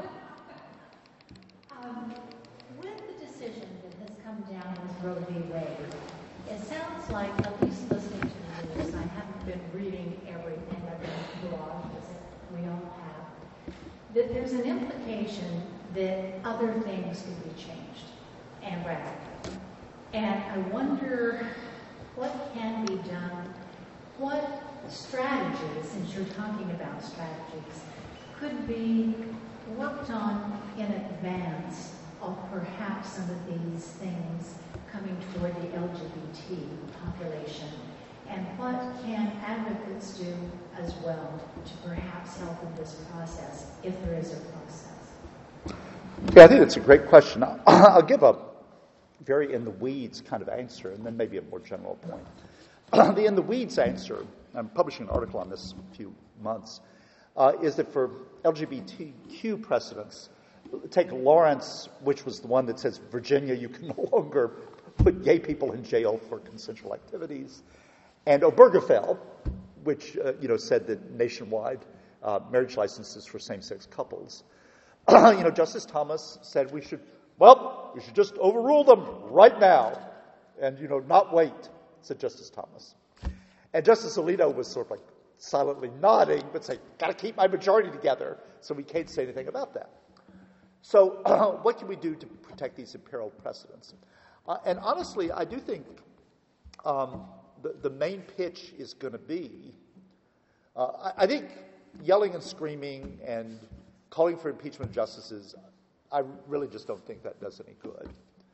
With the decision that has come down with Roe v. Wade, it sounds like, at least listening to the news, I haven't been reading everything, I've been blogged, as we all have, that there's an implication that other things can be changed and radically. And I wonder what can be done, what strategies, since you're talking about strategies, could be worked on in advance of perhaps some of these things coming toward the LGBT population, and what can advocates do as well to perhaps help in this process, if there is a process? Yeah, I think that's a great question. I'll give a very in-the-weeds kind of answer, and then maybe a more general point. The in-the-weeds answer, I'm publishing an article on this in a few months, is that for LGBTQ precedents, take Lawrence, which was the one that says, Virginia, you can no longer put gay people in jail for consensual activities, and Obergefell, which said that nationwide marriage licenses for same-sex couples. Justice Thomas said we should just overrule them right now, and not wait, said Justice Thomas. And Justice Alito was sort of silently nodding, but saying, got to keep my majority together, so we can't say anything about that. So what can we do to protect these imperiled precedents? And honestly, I do think the main pitch is going to be, I think yelling and screaming and calling for impeachment of justices, I really just don't think that does any good.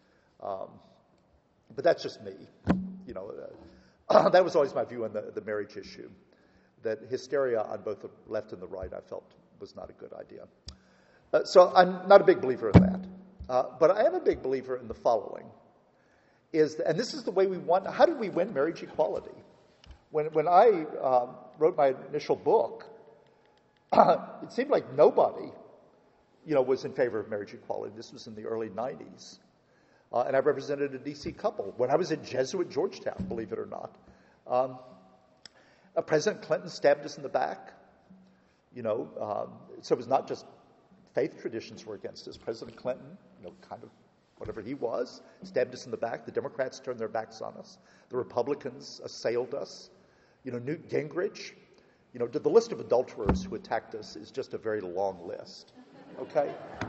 But that's just me. That was always my view on the marriage issue, that hysteria on both the left and the right I felt was not a good idea. So I'm not a big believer in that. But I am a big believer in the following. And this is the way we want. How did we win marriage equality? When I wrote my initial book, it seemed like nobody, was in favor of marriage equality. This was in the early 90s. And I represented a D.C. couple when I was at Jesuit Georgetown, believe it or not. President Clinton stabbed us in the back. So it was not just faith traditions were against us. President Clinton, kind of whatever he was, stabbed us in the back. The Democrats turned their backs on us. The Republicans assailed us. Newt Gingrich. The list of adulterers who attacked us is just a very long list. Okay?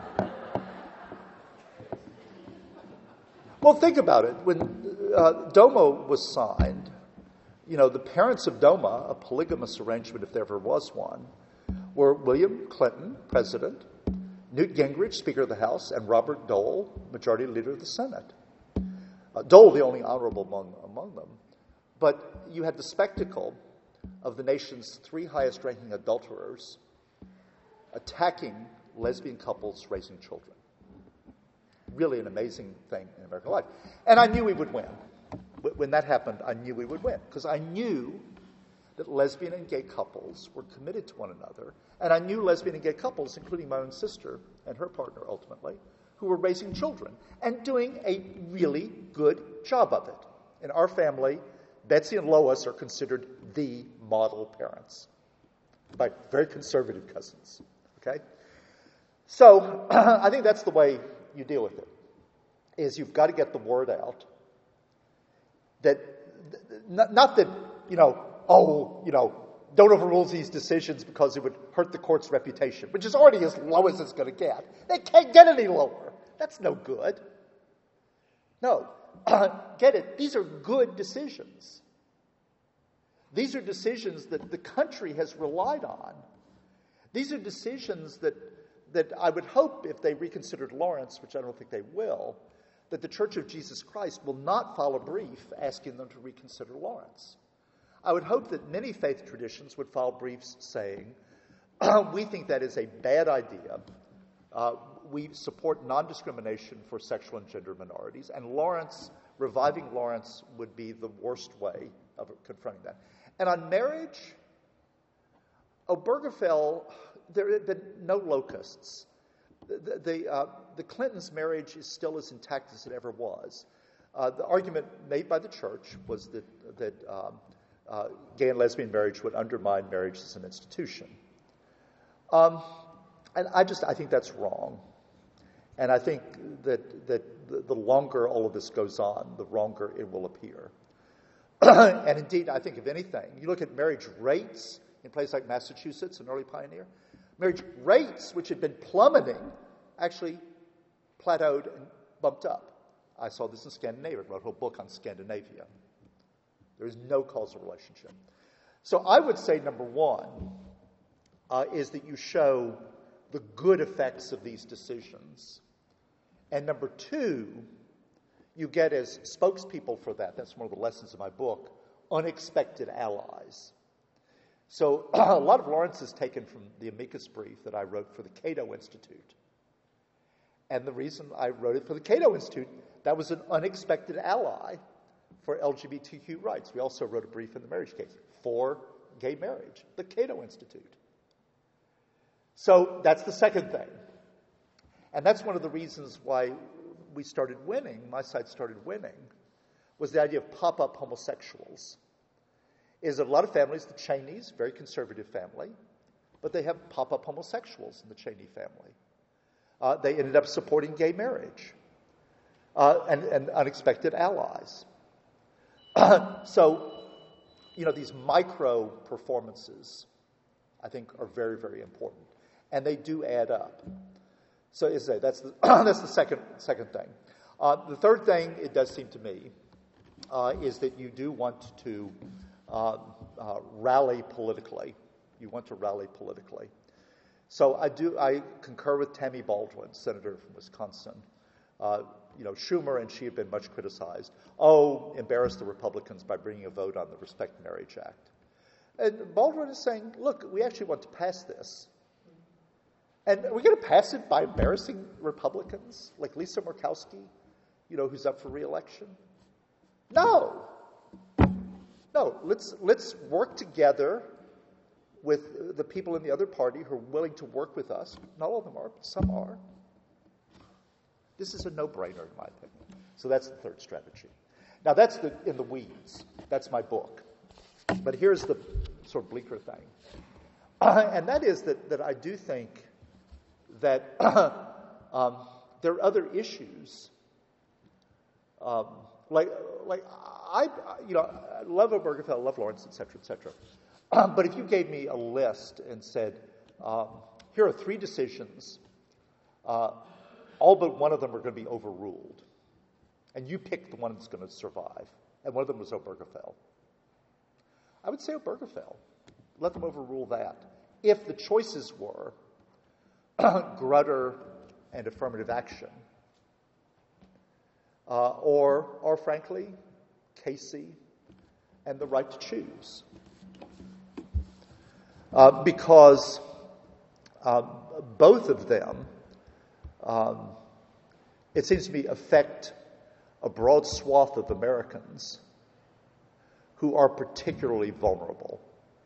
Well, think about it. When DOMA was signed, the parents of DOMA, a polygamous arrangement if there ever was one, were William Clinton, president, Newt Gingrich, Speaker of the House, and Robert Dole, Majority Leader of the Senate. Dole, the only honorable among them. But you had the spectacle of the nation's three highest-ranking adulterers attacking lesbian couples raising children. Really an amazing thing in American life. And I knew we would win. When that happened, I knew we would win, because I knew that lesbian and gay couples were committed to one another, and I knew lesbian and gay couples, including my own sister and her partner ultimately, who were raising children and doing a really good job of it. In our family, Betsy and Lois are considered the model parents by very conservative cousins. Okay? So I think that's the way you deal with it, is you've got to get the word out that, not that, don't overrule these decisions because it would hurt the court's reputation, which is already as low as it's going to get. They can't get any lower. That's no good. No. Get it? These are good decisions. These are decisions that the country has relied on. These are decisions that I would hope, if they reconsidered Lawrence, which I don't think they will, that the Church of Jesus Christ will not file a brief asking them to reconsider Lawrence. I would hope that many faith traditions would file briefs saying, we think that is a bad idea. We support non-discrimination for sexual and gender minorities, and reviving Lawrence would be the worst way of confronting that. And on marriage, Obergefell, there had been no locusts. The Clintons' marriage is still as intact as it ever was. The argument made by the church was that gay and lesbian marriage would undermine marriage as an institution. And I think that's wrong. And I think that the longer all of this goes on, the wronger it will appear. And indeed, I think if anything, you look at marriage rates in places like Massachusetts, an early pioneer, marriage rates, which had been plummeting, actually plateaued and bumped up. I saw this in Scandinavia. I wrote a whole book on Scandinavia. There is no causal relationship. So I would say, number one, is that you show the good effects of these decisions. And number two, you get as spokespeople for that's one of the lessons of my book, unexpected allies. So a lot of Lawrence is taken from the amicus brief that I wrote for the Cato Institute. And the reason I wrote it for the Cato Institute, that was an unexpected ally for LGBTQ rights. We also wrote a brief in the marriage case for gay marriage, the Cato Institute. So that's the second thing. And that's one of the reasons why we started winning, my side started winning, was the idea of pop-up homosexuals. Is that a lot of families, the Cheneys, very conservative family, but they have pop-up homosexuals in the Cheney family. They ended up supporting gay marriage and unexpected allies. So, these micro performances, I think, are very, very important. And they do add up. So that's the second thing. The third thing, it does seem to me, is that you do want to rally politically. You want to rally politically. So I concur with Tammy Baldwin, senator from Wisconsin. Schumer and she have been much criticized. Embarrass the Republicans by bringing a vote on the Respect Marriage Act. And Baldwin is saying, look, we actually want to pass this. And are we going to pass it by embarrassing Republicans like Lisa Murkowski, who's up for re-election? No. Let's work together with the people in the other party who are willing to work with us. Not all of them are, but some are. This is a no-brainer, in my opinion. So that's the third strategy. Now, that's in the weeds. That's my book. But here's the sort of bleaker thing. And that is that I do think that there are other issues. I love Obergefell, I love Lawrence, et cetera. But if you gave me a list and said, here are 3 decisions, all but one of them are going to be overruled, and you picked the one that's going to survive, and one of them was Obergefell, I would say Obergefell. Let them overrule that. If the choices were Grutter and affirmative action, or frankly, Casey and the right to choose. Because both of them, it seems to me, affect a broad swath of Americans who are particularly vulnerable.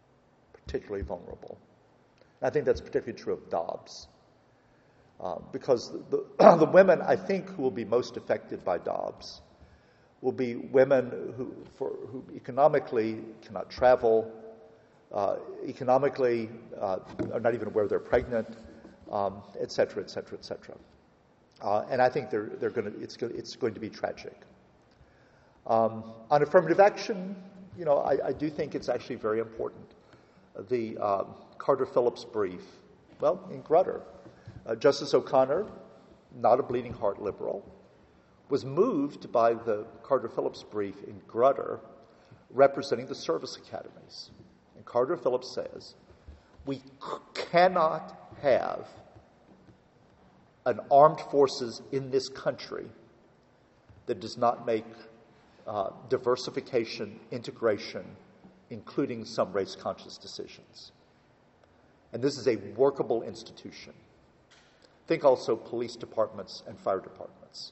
I think that's particularly true of Dobbs. Because the women, I think, who will be most affected by Dobbs will be women who economically cannot travel, economically are not even aware they're pregnant, et cetera, et cetera, et cetera. And I think it's going to be tragic. On affirmative action, I do think it's actually very important. The Carter Phillips brief, in Grutter, Justice O'Connor, not a bleeding heart liberal, was moved by the Carter Phillips brief in Grutter representing the service academies. And Carter Phillips says, we cannot have an armed forces in this country that does not make diversification, integration, including some race-conscious decisions. And this is a workable institution. Think also police departments and fire departments.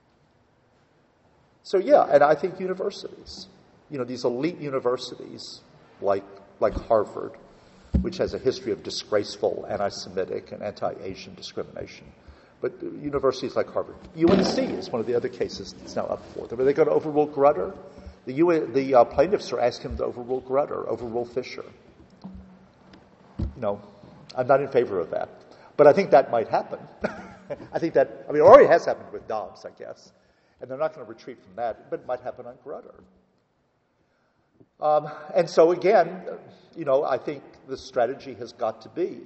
So and I think universities, these elite universities like Harvard, which has a history of disgraceful anti-Semitic and anti-Asian discrimination. But universities like Harvard, UNC is one of the other cases that's now up for them. Are they going to overrule Grutter? The plaintiffs are asking them to overrule Grutter, overrule Fisher. I'm not in favor of that. But I think that might happen. It already has happened with Dobbs, I guess. And they're not going to retreat from that, but it might happen on Grutter. And so again, I think the strategy has got to be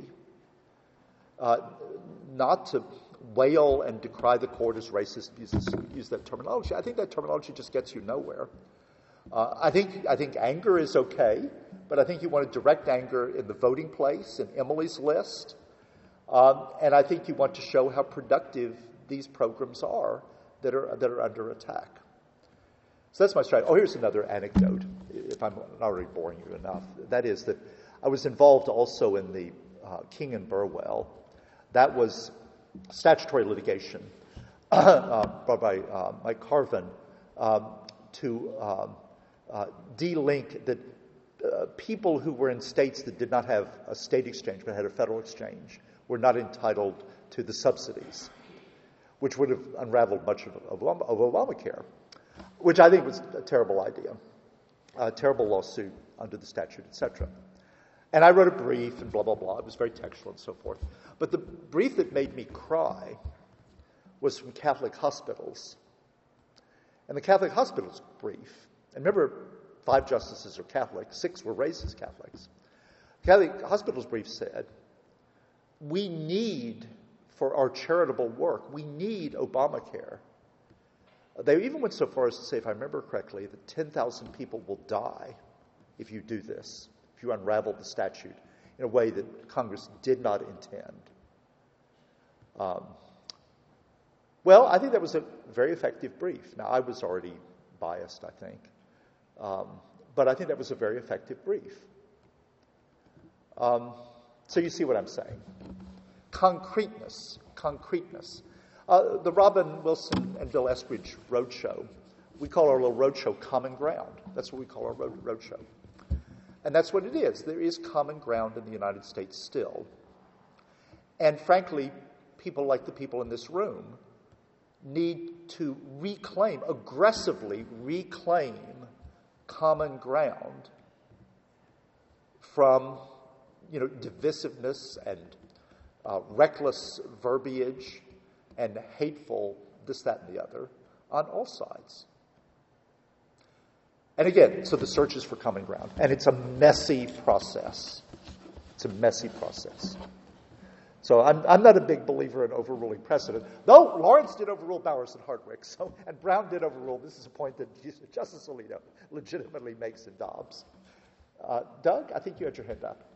not to wail and decry the court as racist, use that terminology. I think that terminology just gets you nowhere. I think anger is okay, but I think you want to direct anger in the voting place, in Emily's list, and I think you want to show how productive these programs are that are under attack. So that's my strategy. Here's another anecdote, if I'm not already boring you enough. That is that I was involved also in the King and Burwell. That was statutory litigation brought by Mike Carvin to de-link that people who were in states that did not have a state exchange but had a federal exchange were not entitled to the subsidies, which would have unraveled much of Obamacare, which I think was a terrible idea, a terrible lawsuit under the statute, etc. And I wrote a brief and blah, blah, blah. It was very textual and so forth. But the brief that made me cry was from Catholic hospitals. And the Catholic hospitals brief, and remember, 5 justices are Catholic, 6 were raised as Catholics. Catholic hospitals brief said, we need, for our charitable work, we need Obamacare. They even went so far as to say, if I remember correctly, that 10,000 people will die if you do this, if you unravel the statute in a way that Congress did not intend. Well, I think that was a very effective brief. Now, I was already biased, I think. But I think that was a very effective brief. So you see what I'm saying. Concreteness. The Robin Wilson and Bill Eskridge roadshow, we call our little roadshow Common Ground. That's what we call our roadshow. And that's what it is. There is common ground in the United States still. And frankly, people like the people in this room need to aggressively reclaim common ground from, divisiveness and reckless verbiage and hateful this, that, and the other on all sides. And again, so the search is for common ground. And it's a messy process. So I'm not a big believer in overruling precedent. Though Lawrence did overrule Bowers and Hardwick, and Brown did overrule. This is a point that Justice Alito legitimately makes in Dobbs. Doug, I think you had your hand up.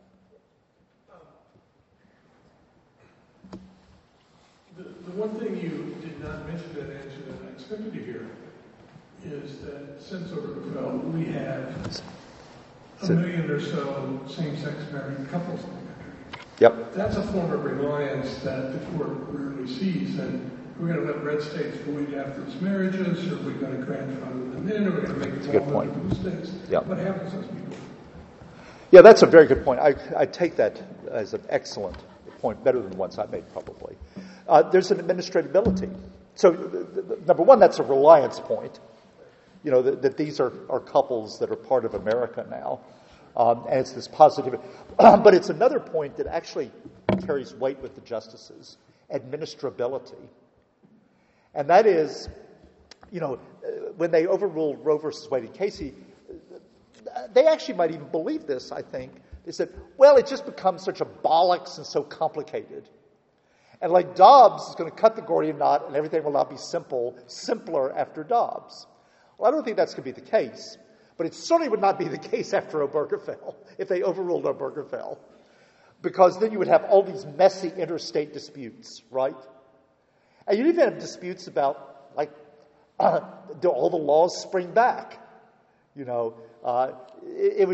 The one thing you did not mention in that answer that I expected to hear is that since Obergefell, we have a million or so same-sex married couples in the country. Yep. That's a form of reliance that the court rarely sees. And we're going to let red states void after its marriages, or we're going to grandfather them in, or we're going to make them all blue states. Yep. What happens to those people? Yeah, that's a very good point. I take that as an excellent point, better than the ones I made probably. There's an administratability. So, number one, that's a reliance point. that these are couples that are part of America now. And it's this positive. But it's another point that actually carries weight with the justices, administrability. And that is, when they overruled Roe versus Wade and Casey, they actually might even believe this, I think. They said, well, it just becomes such a bollocks and so complicated. And like Dobbs is going to cut the Gordian knot and everything will now be simpler after Dobbs. Well, I don't think that's going to be the case. But it certainly would not be the case after Obergefell, if they overruled Obergefell. Because then you would have all these messy interstate disputes, right? And you'd even have disputes about, do all the laws spring back? It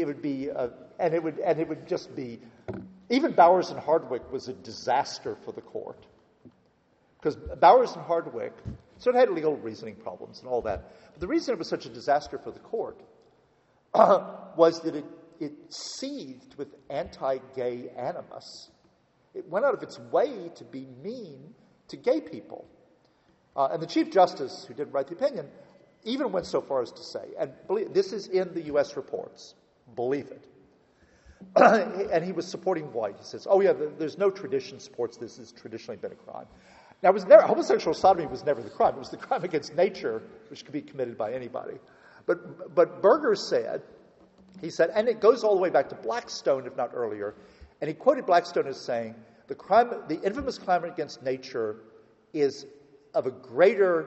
would just be, even Bowers and Hardwick was a disaster for the court. Because Bowers and Hardwick sort of had legal reasoning problems and all that. But the reason it was such a disaster for the court was that it seethed with anti-gay animus. It went out of its way to be mean to gay people. And the Chief Justice, who didn't write the opinion, even went so far as to say, and this is in the U.S. reports, believe it. And he was supporting White. He says, there's no tradition supports this. It's traditionally been a crime. Now, homosexual sodomy was never the crime. It was the crime against nature, which could be committed by anybody. But Berger said, and it goes all the way back to Blackstone, if not earlier, and he quoted Blackstone as saying, the infamous crime against nature is of a greater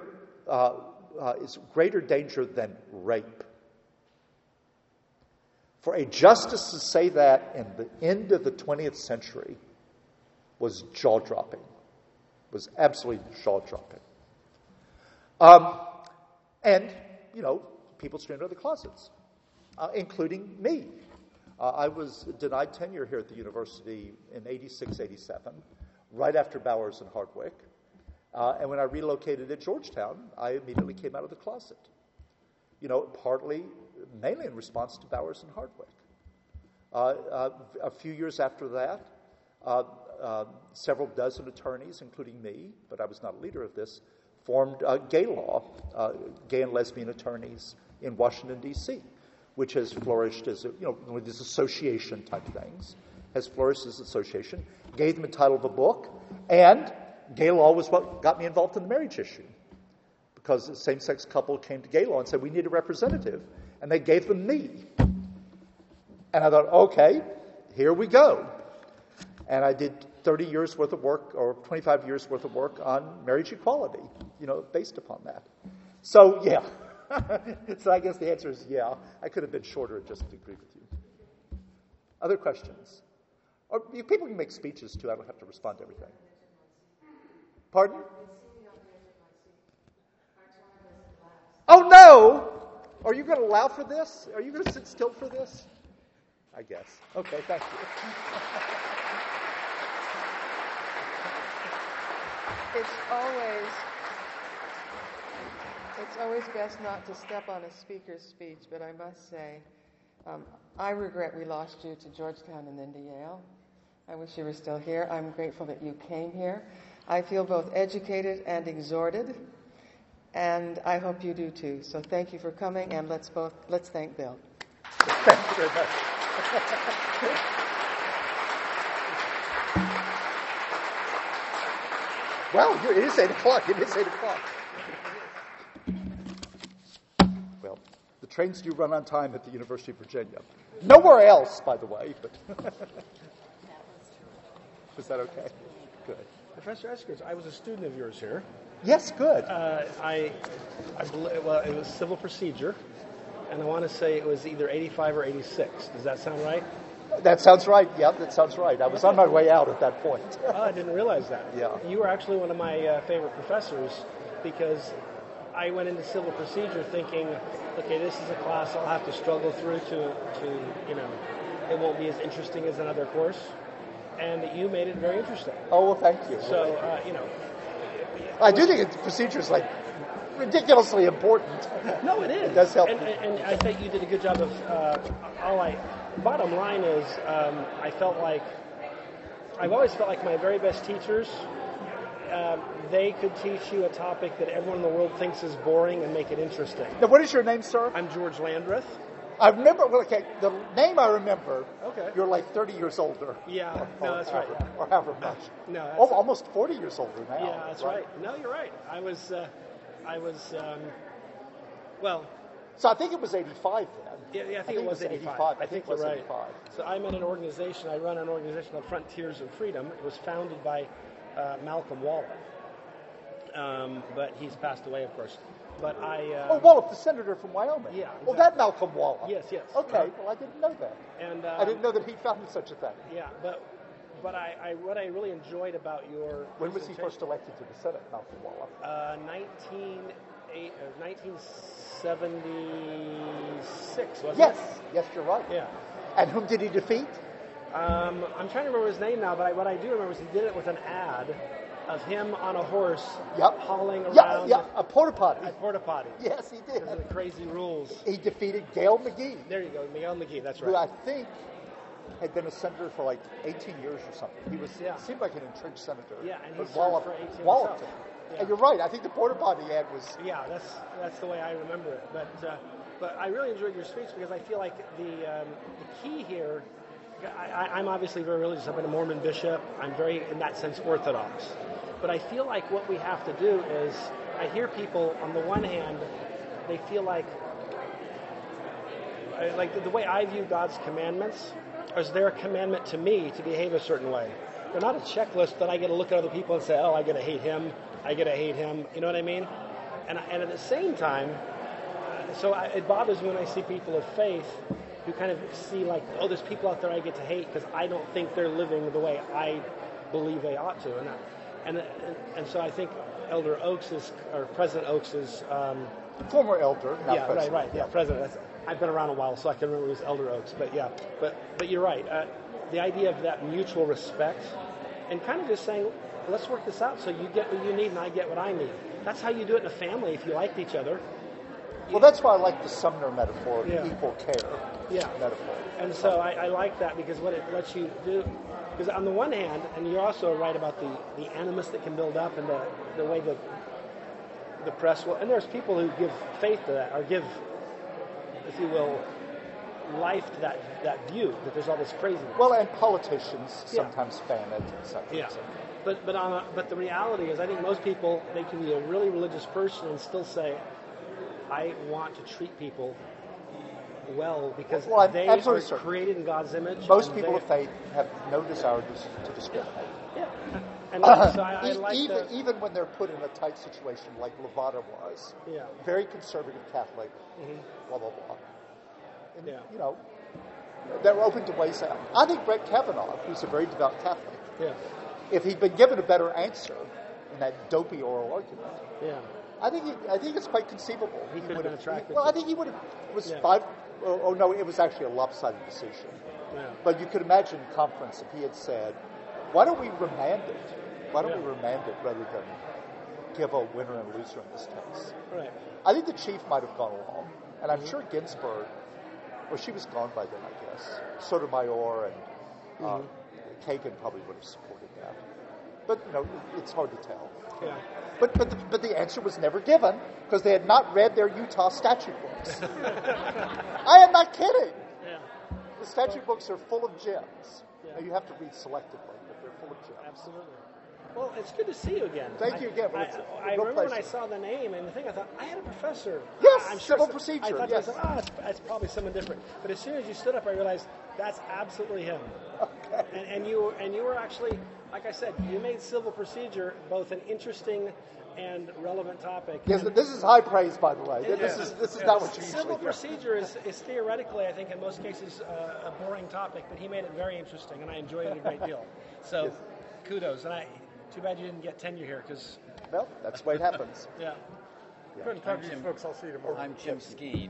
danger than rape. For a justice to say that in the end of the 20th century was jaw-dropping. Was absolutely jaw-dropping. And people streamed out of the closets, including me. I was denied tenure here at the university in 86, 87, right after Bowers and Hardwick. And when I relocated at Georgetown, I immediately came out of the closet. Mainly in response to Bowers and Hardwick. A few years after that, several dozen attorneys, including me, but I was not a leader of this, formed gay law, gay and lesbian attorneys in Washington, D.C., which has flourished as, one of these association type things, has flourished as an association, gave them a title of a book, and gay law was what got me involved in the marriage issue. Because a same-sex couple came to gay law and said, we need a representative, and they gave them me. And I thought, okay, here we go. And I did 30 years worth of work, or 25 years worth of work on marriage equality, based upon that. So, yeah. So I guess the answer is yeah. I could have been shorter and just agreed with you. Other questions? Or people can make speeches, too. I don't have to respond to everything. Pardon? Oh, no! Are you going to allow for this? Are you going to sit still for this? I guess. Okay, thank you. It's always best not to step on a speaker's speech, but I must say, I regret we lost you to Georgetown and then to Yale. I wish you were still here. I'm grateful that you came here. I feel both educated and exhorted, and I hope you do too. So thank you for coming, and let's thank Bill. Thank you very much. Well, it is 8 o'clock. It is 8 o'clock. Well, the trains do run on time at the University of Virginia. Nowhere else, by the way. But was that okay? Good. Professor Eskers, I was a student of yours here. Yes, good. It was civil procedure, and I want to say it was either 85 or 86. Does that sound right? That sounds right. Yeah, that sounds right. I was on my way out at that point. I didn't realize that. Yeah. You were actually one of my favorite professors because I went into civil procedure thinking, okay, this is a class I'll have to struggle through to it won't be as interesting as another course. And you made it very interesting. Oh, well, thank you. So, I do think procedure is ridiculously important. No, it is. It does help. And I think you did a good job of bottom line is, I've always felt like my very best teachers they could teach you a topic that everyone in the world thinks is boring and make it interesting. Now, what is your name, sir? I'm George Landreth. I remember, well, okay, the name I remember. Okay. You're like 30 years older. Yeah, no, that's right. Or however much. No, that's almost 40 years older now. Yeah, that's right. No, you're right. I was, well. So I think it was 85 then. Yeah, I think it was 85. I think it was you're right. 85. So I'm in an organization, I run an organization called Frontiers of Freedom. It was founded by Malcolm Wallop. But he's passed away, of course. But Wallop, the senator from Wyoming. Yeah. Well, Exactly. that Malcolm Wallop. Yes. Okay, well, I didn't know that. And I didn't know that he founded such a thing. Yeah, but what I really enjoyed about your When was he first elected to the Senate, Malcolm Wallop? 1976, wasn't Yes, it? yes, you're right. Yeah. And whom did he defeat? I'm trying to remember his name now, but what I do remember is he did it with an ad of him on a horse hauling around a porta potty. a porta potty. Yes, he did. Because of the crazy rules. He defeated Gail McGee, There you go, Miguel McGee, that's who right. I think had been a senator for like 18 years or something. He was seemed like an entrenched senator. Yeah, and he but served Wallop, for 18 Wallop himself. did. Yeah. And you're right. I think the porta potty ad was. Yeah, that's the way I remember it. But I really enjoyed your speech because I feel like the key here. I'm obviously very religious. I've been a Mormon bishop. I'm very, in that sense, Orthodox. But I feel like what we have to do is, I hear people on the one hand, they feel like the way I view God's commandments is they're a commandment to me to behave a certain way. They're not a checklist that I get to look at other people and say, oh, I got to hate him. I got to hate him. You know what I mean? And at the same time, it bothers me when I see people of faith who kind of see like, oh, there's people out there I get to hate because I don't think they're living the way I believe they ought to. And so I think Elder Oaks or President Oaks is... former elder, not yeah, president. right, yeah, president. I've been around a while, so I can remember it was Elder Oaks. But yeah, but you're right. The idea of that mutual respect and kind of just saying, let's work this out so you get what you need and I get what I need. That's how you do it in a family if you liked each other. Well, that's why I like the Sumner metaphor, the equal care metaphor. And so I like that because what it lets you do, because on the one hand, and you're also right about the animus that can build up and the way the press will, and there's people who give faith to that, or give, if you will, life to that view, that there's all this craziness. Well, and politicians sometimes fan it, etc. Yeah. But the reality is, I think most people, they can be a really religious person and still say, I want to treat people well because they are created in God's image. Most people of faith have no desire to discriminate. Yeah. And so I like even when they're put in a tight situation like Levada was. Yeah. Very conservative Catholic, blah, blah, blah. And, Yeah. They're open to ways out. I think Brett Kavanaugh, who's a very devout Catholic, if he'd been given a better answer in that dopey oral argument, I think it's quite conceivable. He could have been attracted. Well, I think he would have. It was 5. Oh no, it was actually a lopsided decision. Yeah. But you could imagine in conference if he had said, "Why don't we remand it? Why don't we remand it rather than give a winner and loser in this case?" Right. I think the chief might have gone along, and I'm sure Ginsburg. Well, she was gone by then, I guess. Sotomayor and Kagan probably would have supported that. But it's hard to tell. Yeah. But the answer was never given because they had not read their Utah statute books. I am not kidding. Yeah. The statute books are full of gems. Now, you have to read selectively, but they're full of gems. Absolutely. Well, it's good to see you again. Thank you again. I remember when I saw the name and the thing, I thought, I had a professor. Yes, I'm sure civil procedure. I thought yes. to myself, it's probably someone different. But as soon as you stood up, I realized that's absolutely him. Okay. And you were actually, like I said, you made civil procedure both an interesting and relevant topic. Yes, this is high praise, by the way. This is not what you usually Civil hear. procedure is theoretically, I think, in most cases, a boring topic, but he made it very interesting, and I enjoyed it a great deal. So, kudos. And too bad you didn't get tenure here, because... Well, that's the way it happens. Yeah. I'm Jim Skeen.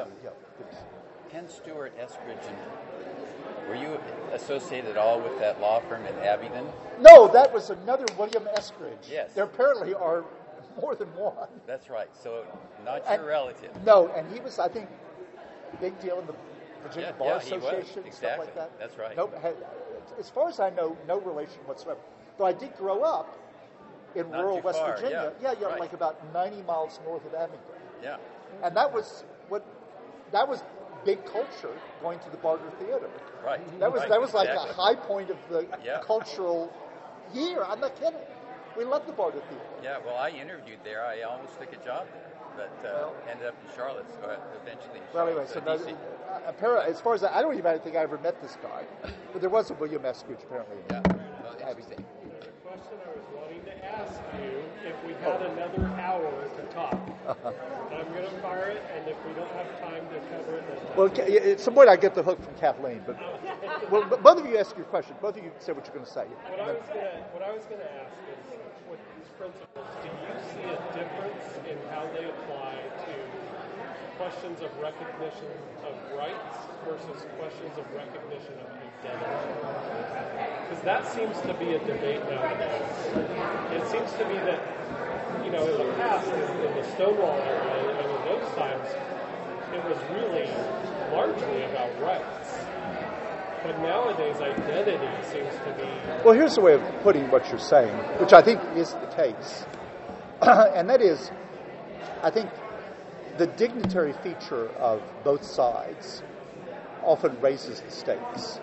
Penn Stewart Eskridge. Were you associated at all with that law firm in Abingdon? No, that was another William Eskridge. Yes. There apparently are more than one. That's right. So not your relative. No, and he was, I think, a big deal in the Virginia Bar Association and stuff like that. That's right. Nope, as far as I know, no relation whatsoever. Though I did grow up in Not rural too West far, Virginia. yeah, right. Like about 90 miles north of Abingdon. Yeah. And that was big culture, going to the Barter Theater. Right. That was like exactly. a high point of the Yeah. cultural year. I'm not kidding. We loved the Barter Theater. Yeah, well, I interviewed there. I almost took a job there, but ended up in Charlotte, so eventually in Well, anyway, Charlotte, so DC. as far as I don't even think I ever met this guy, but there was a William S. Scrooge apparently. Yeah, well, interesting. The question I was wanting to ask you, if we had another hour to talk, I'm going to fire it, and if we don't have time to cover it, then... Well, at some point I get the hook from Kathleen, but well, both of you ask your question. Both of you say what you're going to say. What I was going to ask is, with these principles, do you see a difference in how they apply to questions of recognition of rights versus questions of recognition of identity? Because that seems to be a debate nowadays. It seems to be that, in the past, in the Stonewall era, and in those times, it was really largely about rights. But nowadays, identity seems to be... Well, here's the way of putting what you're saying, which I think is the case. And that is, I think the dignitary feature of both sides often raises the stakes.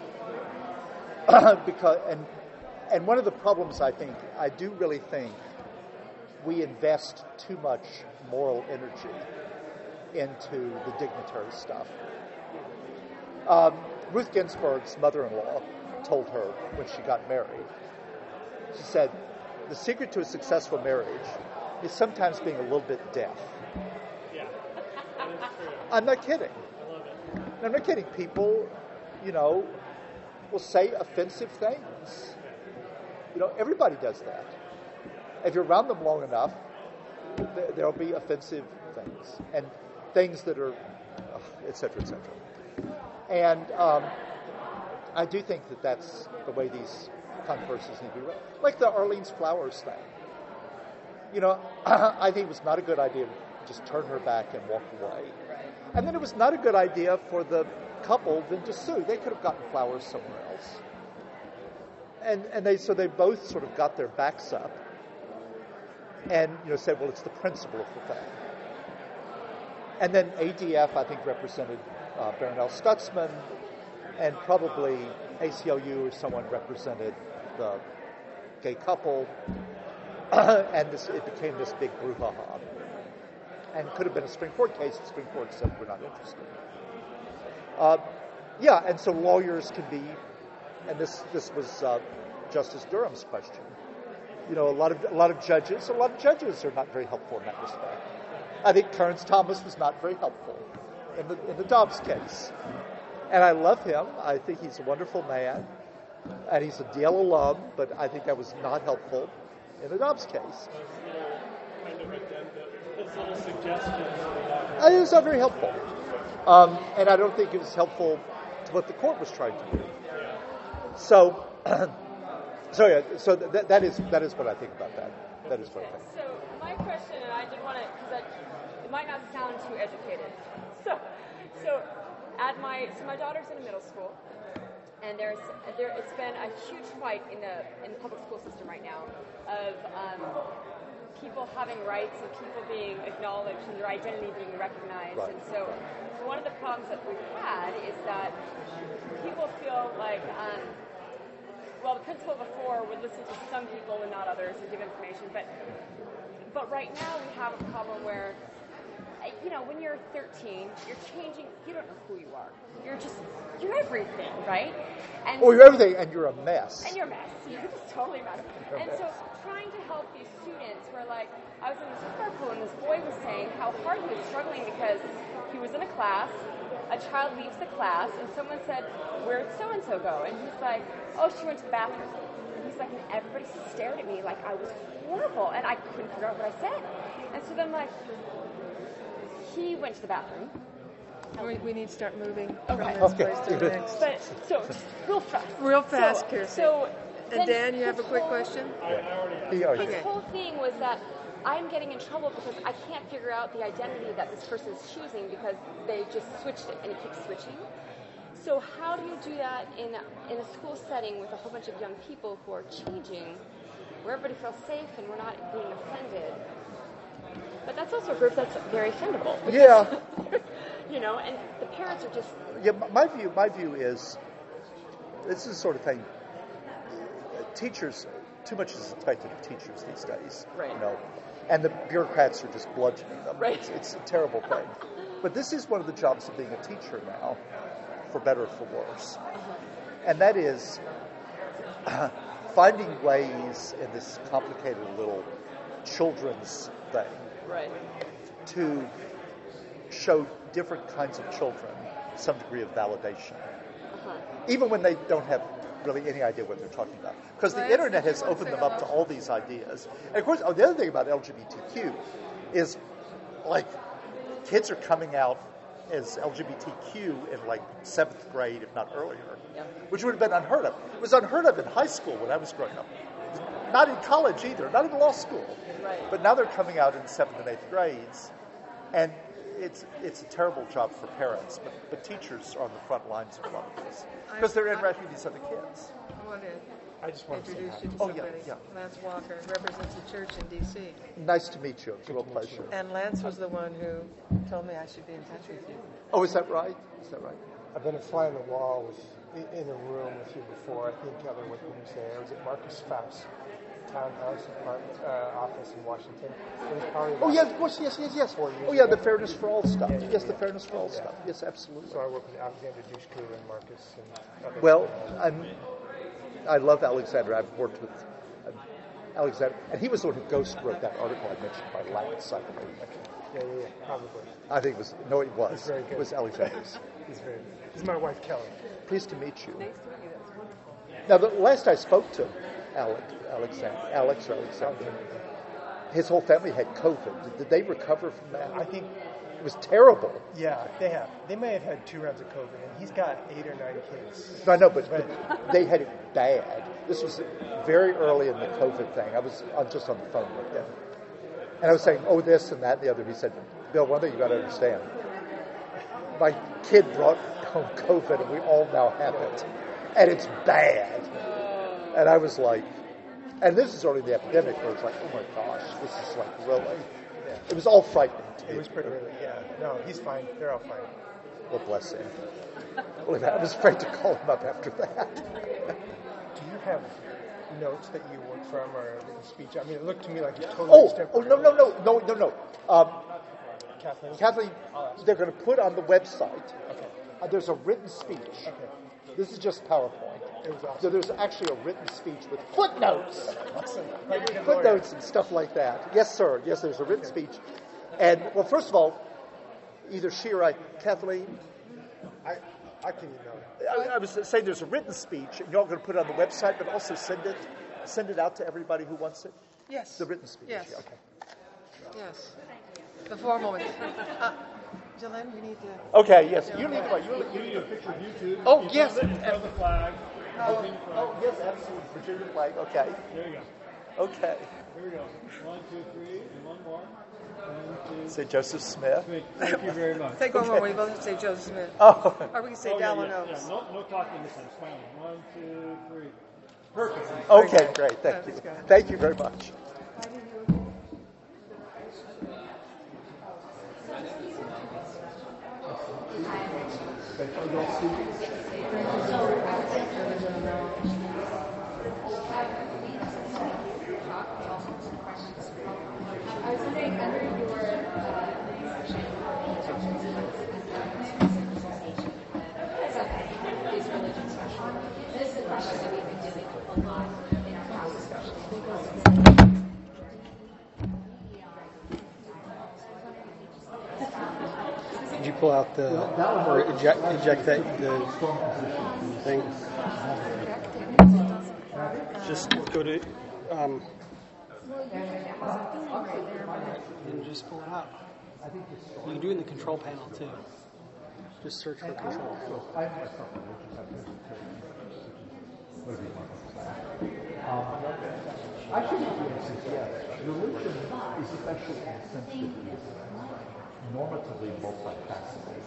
And one of the problems I do really think we invest too much moral energy into the dignitary stuff. Ruth Ginsburg's mother-in-law told her when she got married, she said, the secret to a successful marriage is sometimes being a little bit deaf. Yeah, that is true. I'm not kidding. I love it. I'm not kidding. People, will say offensive things. Everybody does that. If you're around them long enough, there'll be offensive things and things that are, et cetera, et cetera. And I do think that that's the way these controversies need to be run. Like the Orleans Flowers thing. I think it was not a good idea to just turn her back and walk away. And then it was not a good idea for the couple then to sue. They could have gotten flowers somewhere else. And they both sort of got their backs up and said, well, it's the principle of the thing. And then ADF, I think, represented Baronel Stutzman, and probably ACLU or someone represented the gay couple, and it became this big brouhaha. And could have been a Supreme Court case. The Supreme Court said we're not interested. And so lawyers can be, and this was Justice Durham's question. A lot of judges are not very helpful in that respect. I think Clarence Thomas was not very helpful in the Dobbs case. And I love him. I think he's a wonderful man. And he's a Yale alum, but I think that was not helpful in the Dobbs case. Kind of those little suggestions. It was not very helpful. And I don't think it was helpful to what the court was trying to do. So that is what I think about that. That is what I think. So my question, and I did want to, because it might not sound too educated. So my daughter's in a middle school, and it's been a huge fight in the public school system right now of people having rights and people being acknowledged and their identity being recognized. Right. And so one of the problems that we've had is that people feel like, the principal before would listen to some people and not others and give information, but right now we have a problem where, when you're 13, you're changing, you don't know who you are. You're everything, right? And you're everything, and you're a mess. And you're a mess. You're just totally a mess. So trying to help these students where, I was in the swimming pool and this boy was saying how hard he was struggling because he was in a class, a child leaves the class, and someone said, where'd so-and-so go? And he's like, oh, she went to the bathroom. And he's like, and everybody stared at me like I was horrible, and I couldn't figure out what I said. And so then, he went to the bathroom. We need to start moving from this place to the next. But, so, real fast, Kirsty. So, and Dan, you have a quick question? I already asked. His whole thing was that I'm getting in trouble because I can't figure out the identity that this person is choosing because they just switched it, and it keeps switching. So how do you do that in a school setting with a whole bunch of young people who are changing where everybody feels safe and we're not being offended. But that's also a group that's very offendable. Yeah. And the parents are just... Yeah, my view is, this is the sort of thing, teachers, too much is expected of teachers these days. Right. And the bureaucrats are just bludgeoning them. Right. It's a terrible thing. But this is one of the jobs of being a teacher now, for better or for worse. And that is finding ways in this complicated little children's thing to show different kinds of children some degree of validation, even when they don't have really any idea what they're talking about. Because the internet has opened them up to all these ideas. And of course, the other thing about LGBTQ is, like, kids are coming out as LGBTQ in, like, 7th grade, if not earlier, which would have been unheard of. It was unheard of in high school when I was growing up. Not in college either, not in law school. Right. But now they're coming out in 7th and 8th grades, and it's a terrible job for parents, but teachers are on the front lines of a lot of this because they're interacting with these other kids. I just want to introduce you to somebody. Lance Walker represents a church in D.C. Nice to meet you. It's a real pleasure. And Lance was the one who told me I should be in touch with you. Oh, is that right? I've been a fly on the wall in a room with you before. I think Heather was there. I was at Marcus Pfaff's townhouse office in Washington. It was probably of course, yes. 4 years Oh, yeah, ago. the Fairness for All stuff. Yes, the Fairness for All stuff. Yes, absolutely. So I work with Alexander Dushku and Marcus and others. Well, I love Alexander. I've worked with Alexander, and he was the one who ghost wrote that article I mentioned by Lance, I believe. Yeah, probably. I think it was. No, it was. He's very good. It was Alexander's. He's very good. This is my wife, Kelly. Pleased to meet you. Nice to meet you. That's wonderful. Now, the last I spoke to Alex, his whole family had COVID. Did they recover from that? I think it was terrible. Yeah, they have. They may have had 2 rounds of COVID, and he's got 8 or 9 kids. No, I know, but they had it bad. This was very early in the COVID thing. I was just on the phone with him. And I was saying, oh, this and that and the other. He said, Bill, one thing you got to understand. My kid brought home COVID, and we all now have it. And it's bad. And I was like, and this is early in the epidemic, where it's like, oh my gosh, this is like really. Yeah. It was all frightening to me. It was pretty early, yeah. No, he's fine. They're all fine. Well, bless him. Well, I was afraid to call him up after that. Do you have notes that you work from or a written speech? I mean, it looked to me like you totally no. Kathleen, they're going to put on the website. Okay. There's a written speech. Okay. This is just PowerPoint. It was awesome. So there's actually a written speech with footnotes. Awesome. Footnotes and stuff like that. Yes, sir. Yes, there's a written speech. And, well, first of all, either she or I, Kathleen. I can email it. I was saying there's a written speech, and you're all going to put it on the website, but also send it out to everybody who wants it? Yes. The written speech. Yes. Yeah, okay. Yes. The formal one. Jalen, we need to... Okay, yes. You need a picture of you two. Oh, yes. Throw the flag. Oh, yes, absolutely. Virginia flag. Okay. There you go. Okay. Here we go. 1, 2, 3, and one more. Say Joseph Smith. Thank you very much. Take one more. We both have to say Joseph Smith. Oh. Or we can say Dallin Oaks. Yeah, no talking this time. Smiling. 1, 2, 3. Perfect. Okay, great. Thank you. Thank you very much. I was wondering, under your section these religion special, this is a question that we've been doing a lot in our class especially. Did you pull out or eject the thing? Just go to and just pull it out. You can do it in the control panel too. Just search for control panel. I think religion is especially insensitive, normatively multifaceted.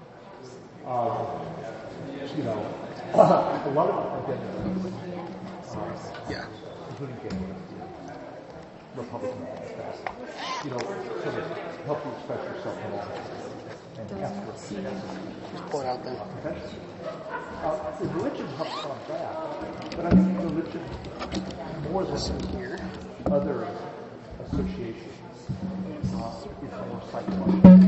A lot of identities Yeah. Including gay Republican manifest. You know, sort of help you express yourself in all and Just pour it out there. Religion helps on that, but I think religion, more than other associations, is more psychological.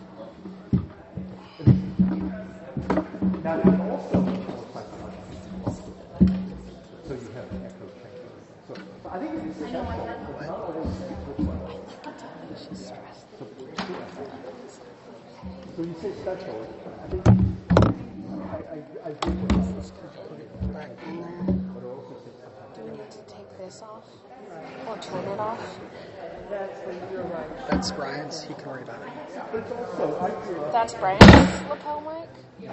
Now, it also is more psychological. So you have an echo chamber. So I think it's essential, but not always so you say special, I think I agree with that. Do we need to take this off? Or turn it off? You're right. That's Brian's. He can worry about it. But it's also, I feel like That's Brian's lapel mic?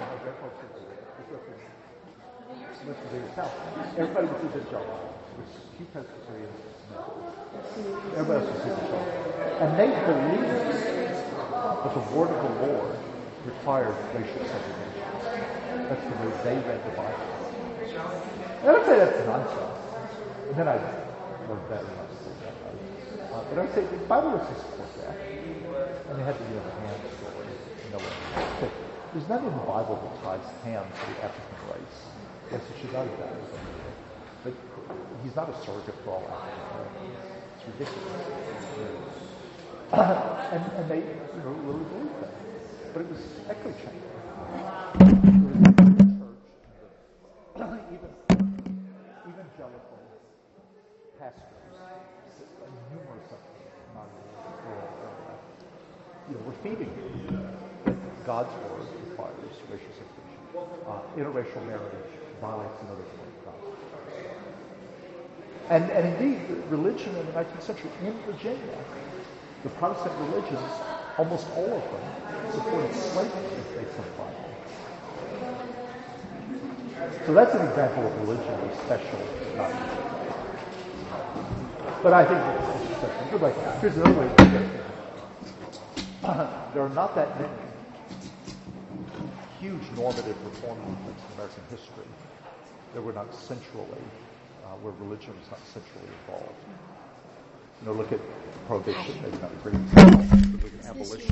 listen to yourself. Everybody would do their job, which few Presbyterians everybody else would do their job. And they believe that the word of the Lord required racial segregation. That's the way they read the Bible. And I don't say that's nonsense. And then I learned better not to say that. But I would say the Bible doesn't support that. And they had the Ham story. There's nothing in the Bible that ties Ham to the African race. Yes, it should not have done it. But he's not a surrogate for all African Americans. It's ridiculous. And they, really believed that. But it was echo chamber. There was a church, even evangelical pastors, numerous of them, we're feeding you that God's word requires racial segregation. Interracial marriage violates another form of God. And indeed, religion in the 19th century in Virginia, the Protestant religions, almost all of them, supported slavery based on the Bible. So that's an example of religion as special, not but I think it's exceptional. Like, here's another way to look at it. There are not that many huge normative reform movements in American history that were not centrally, where religion was not centrally involved. Look at prohibition, maybe not great. Look at abolition.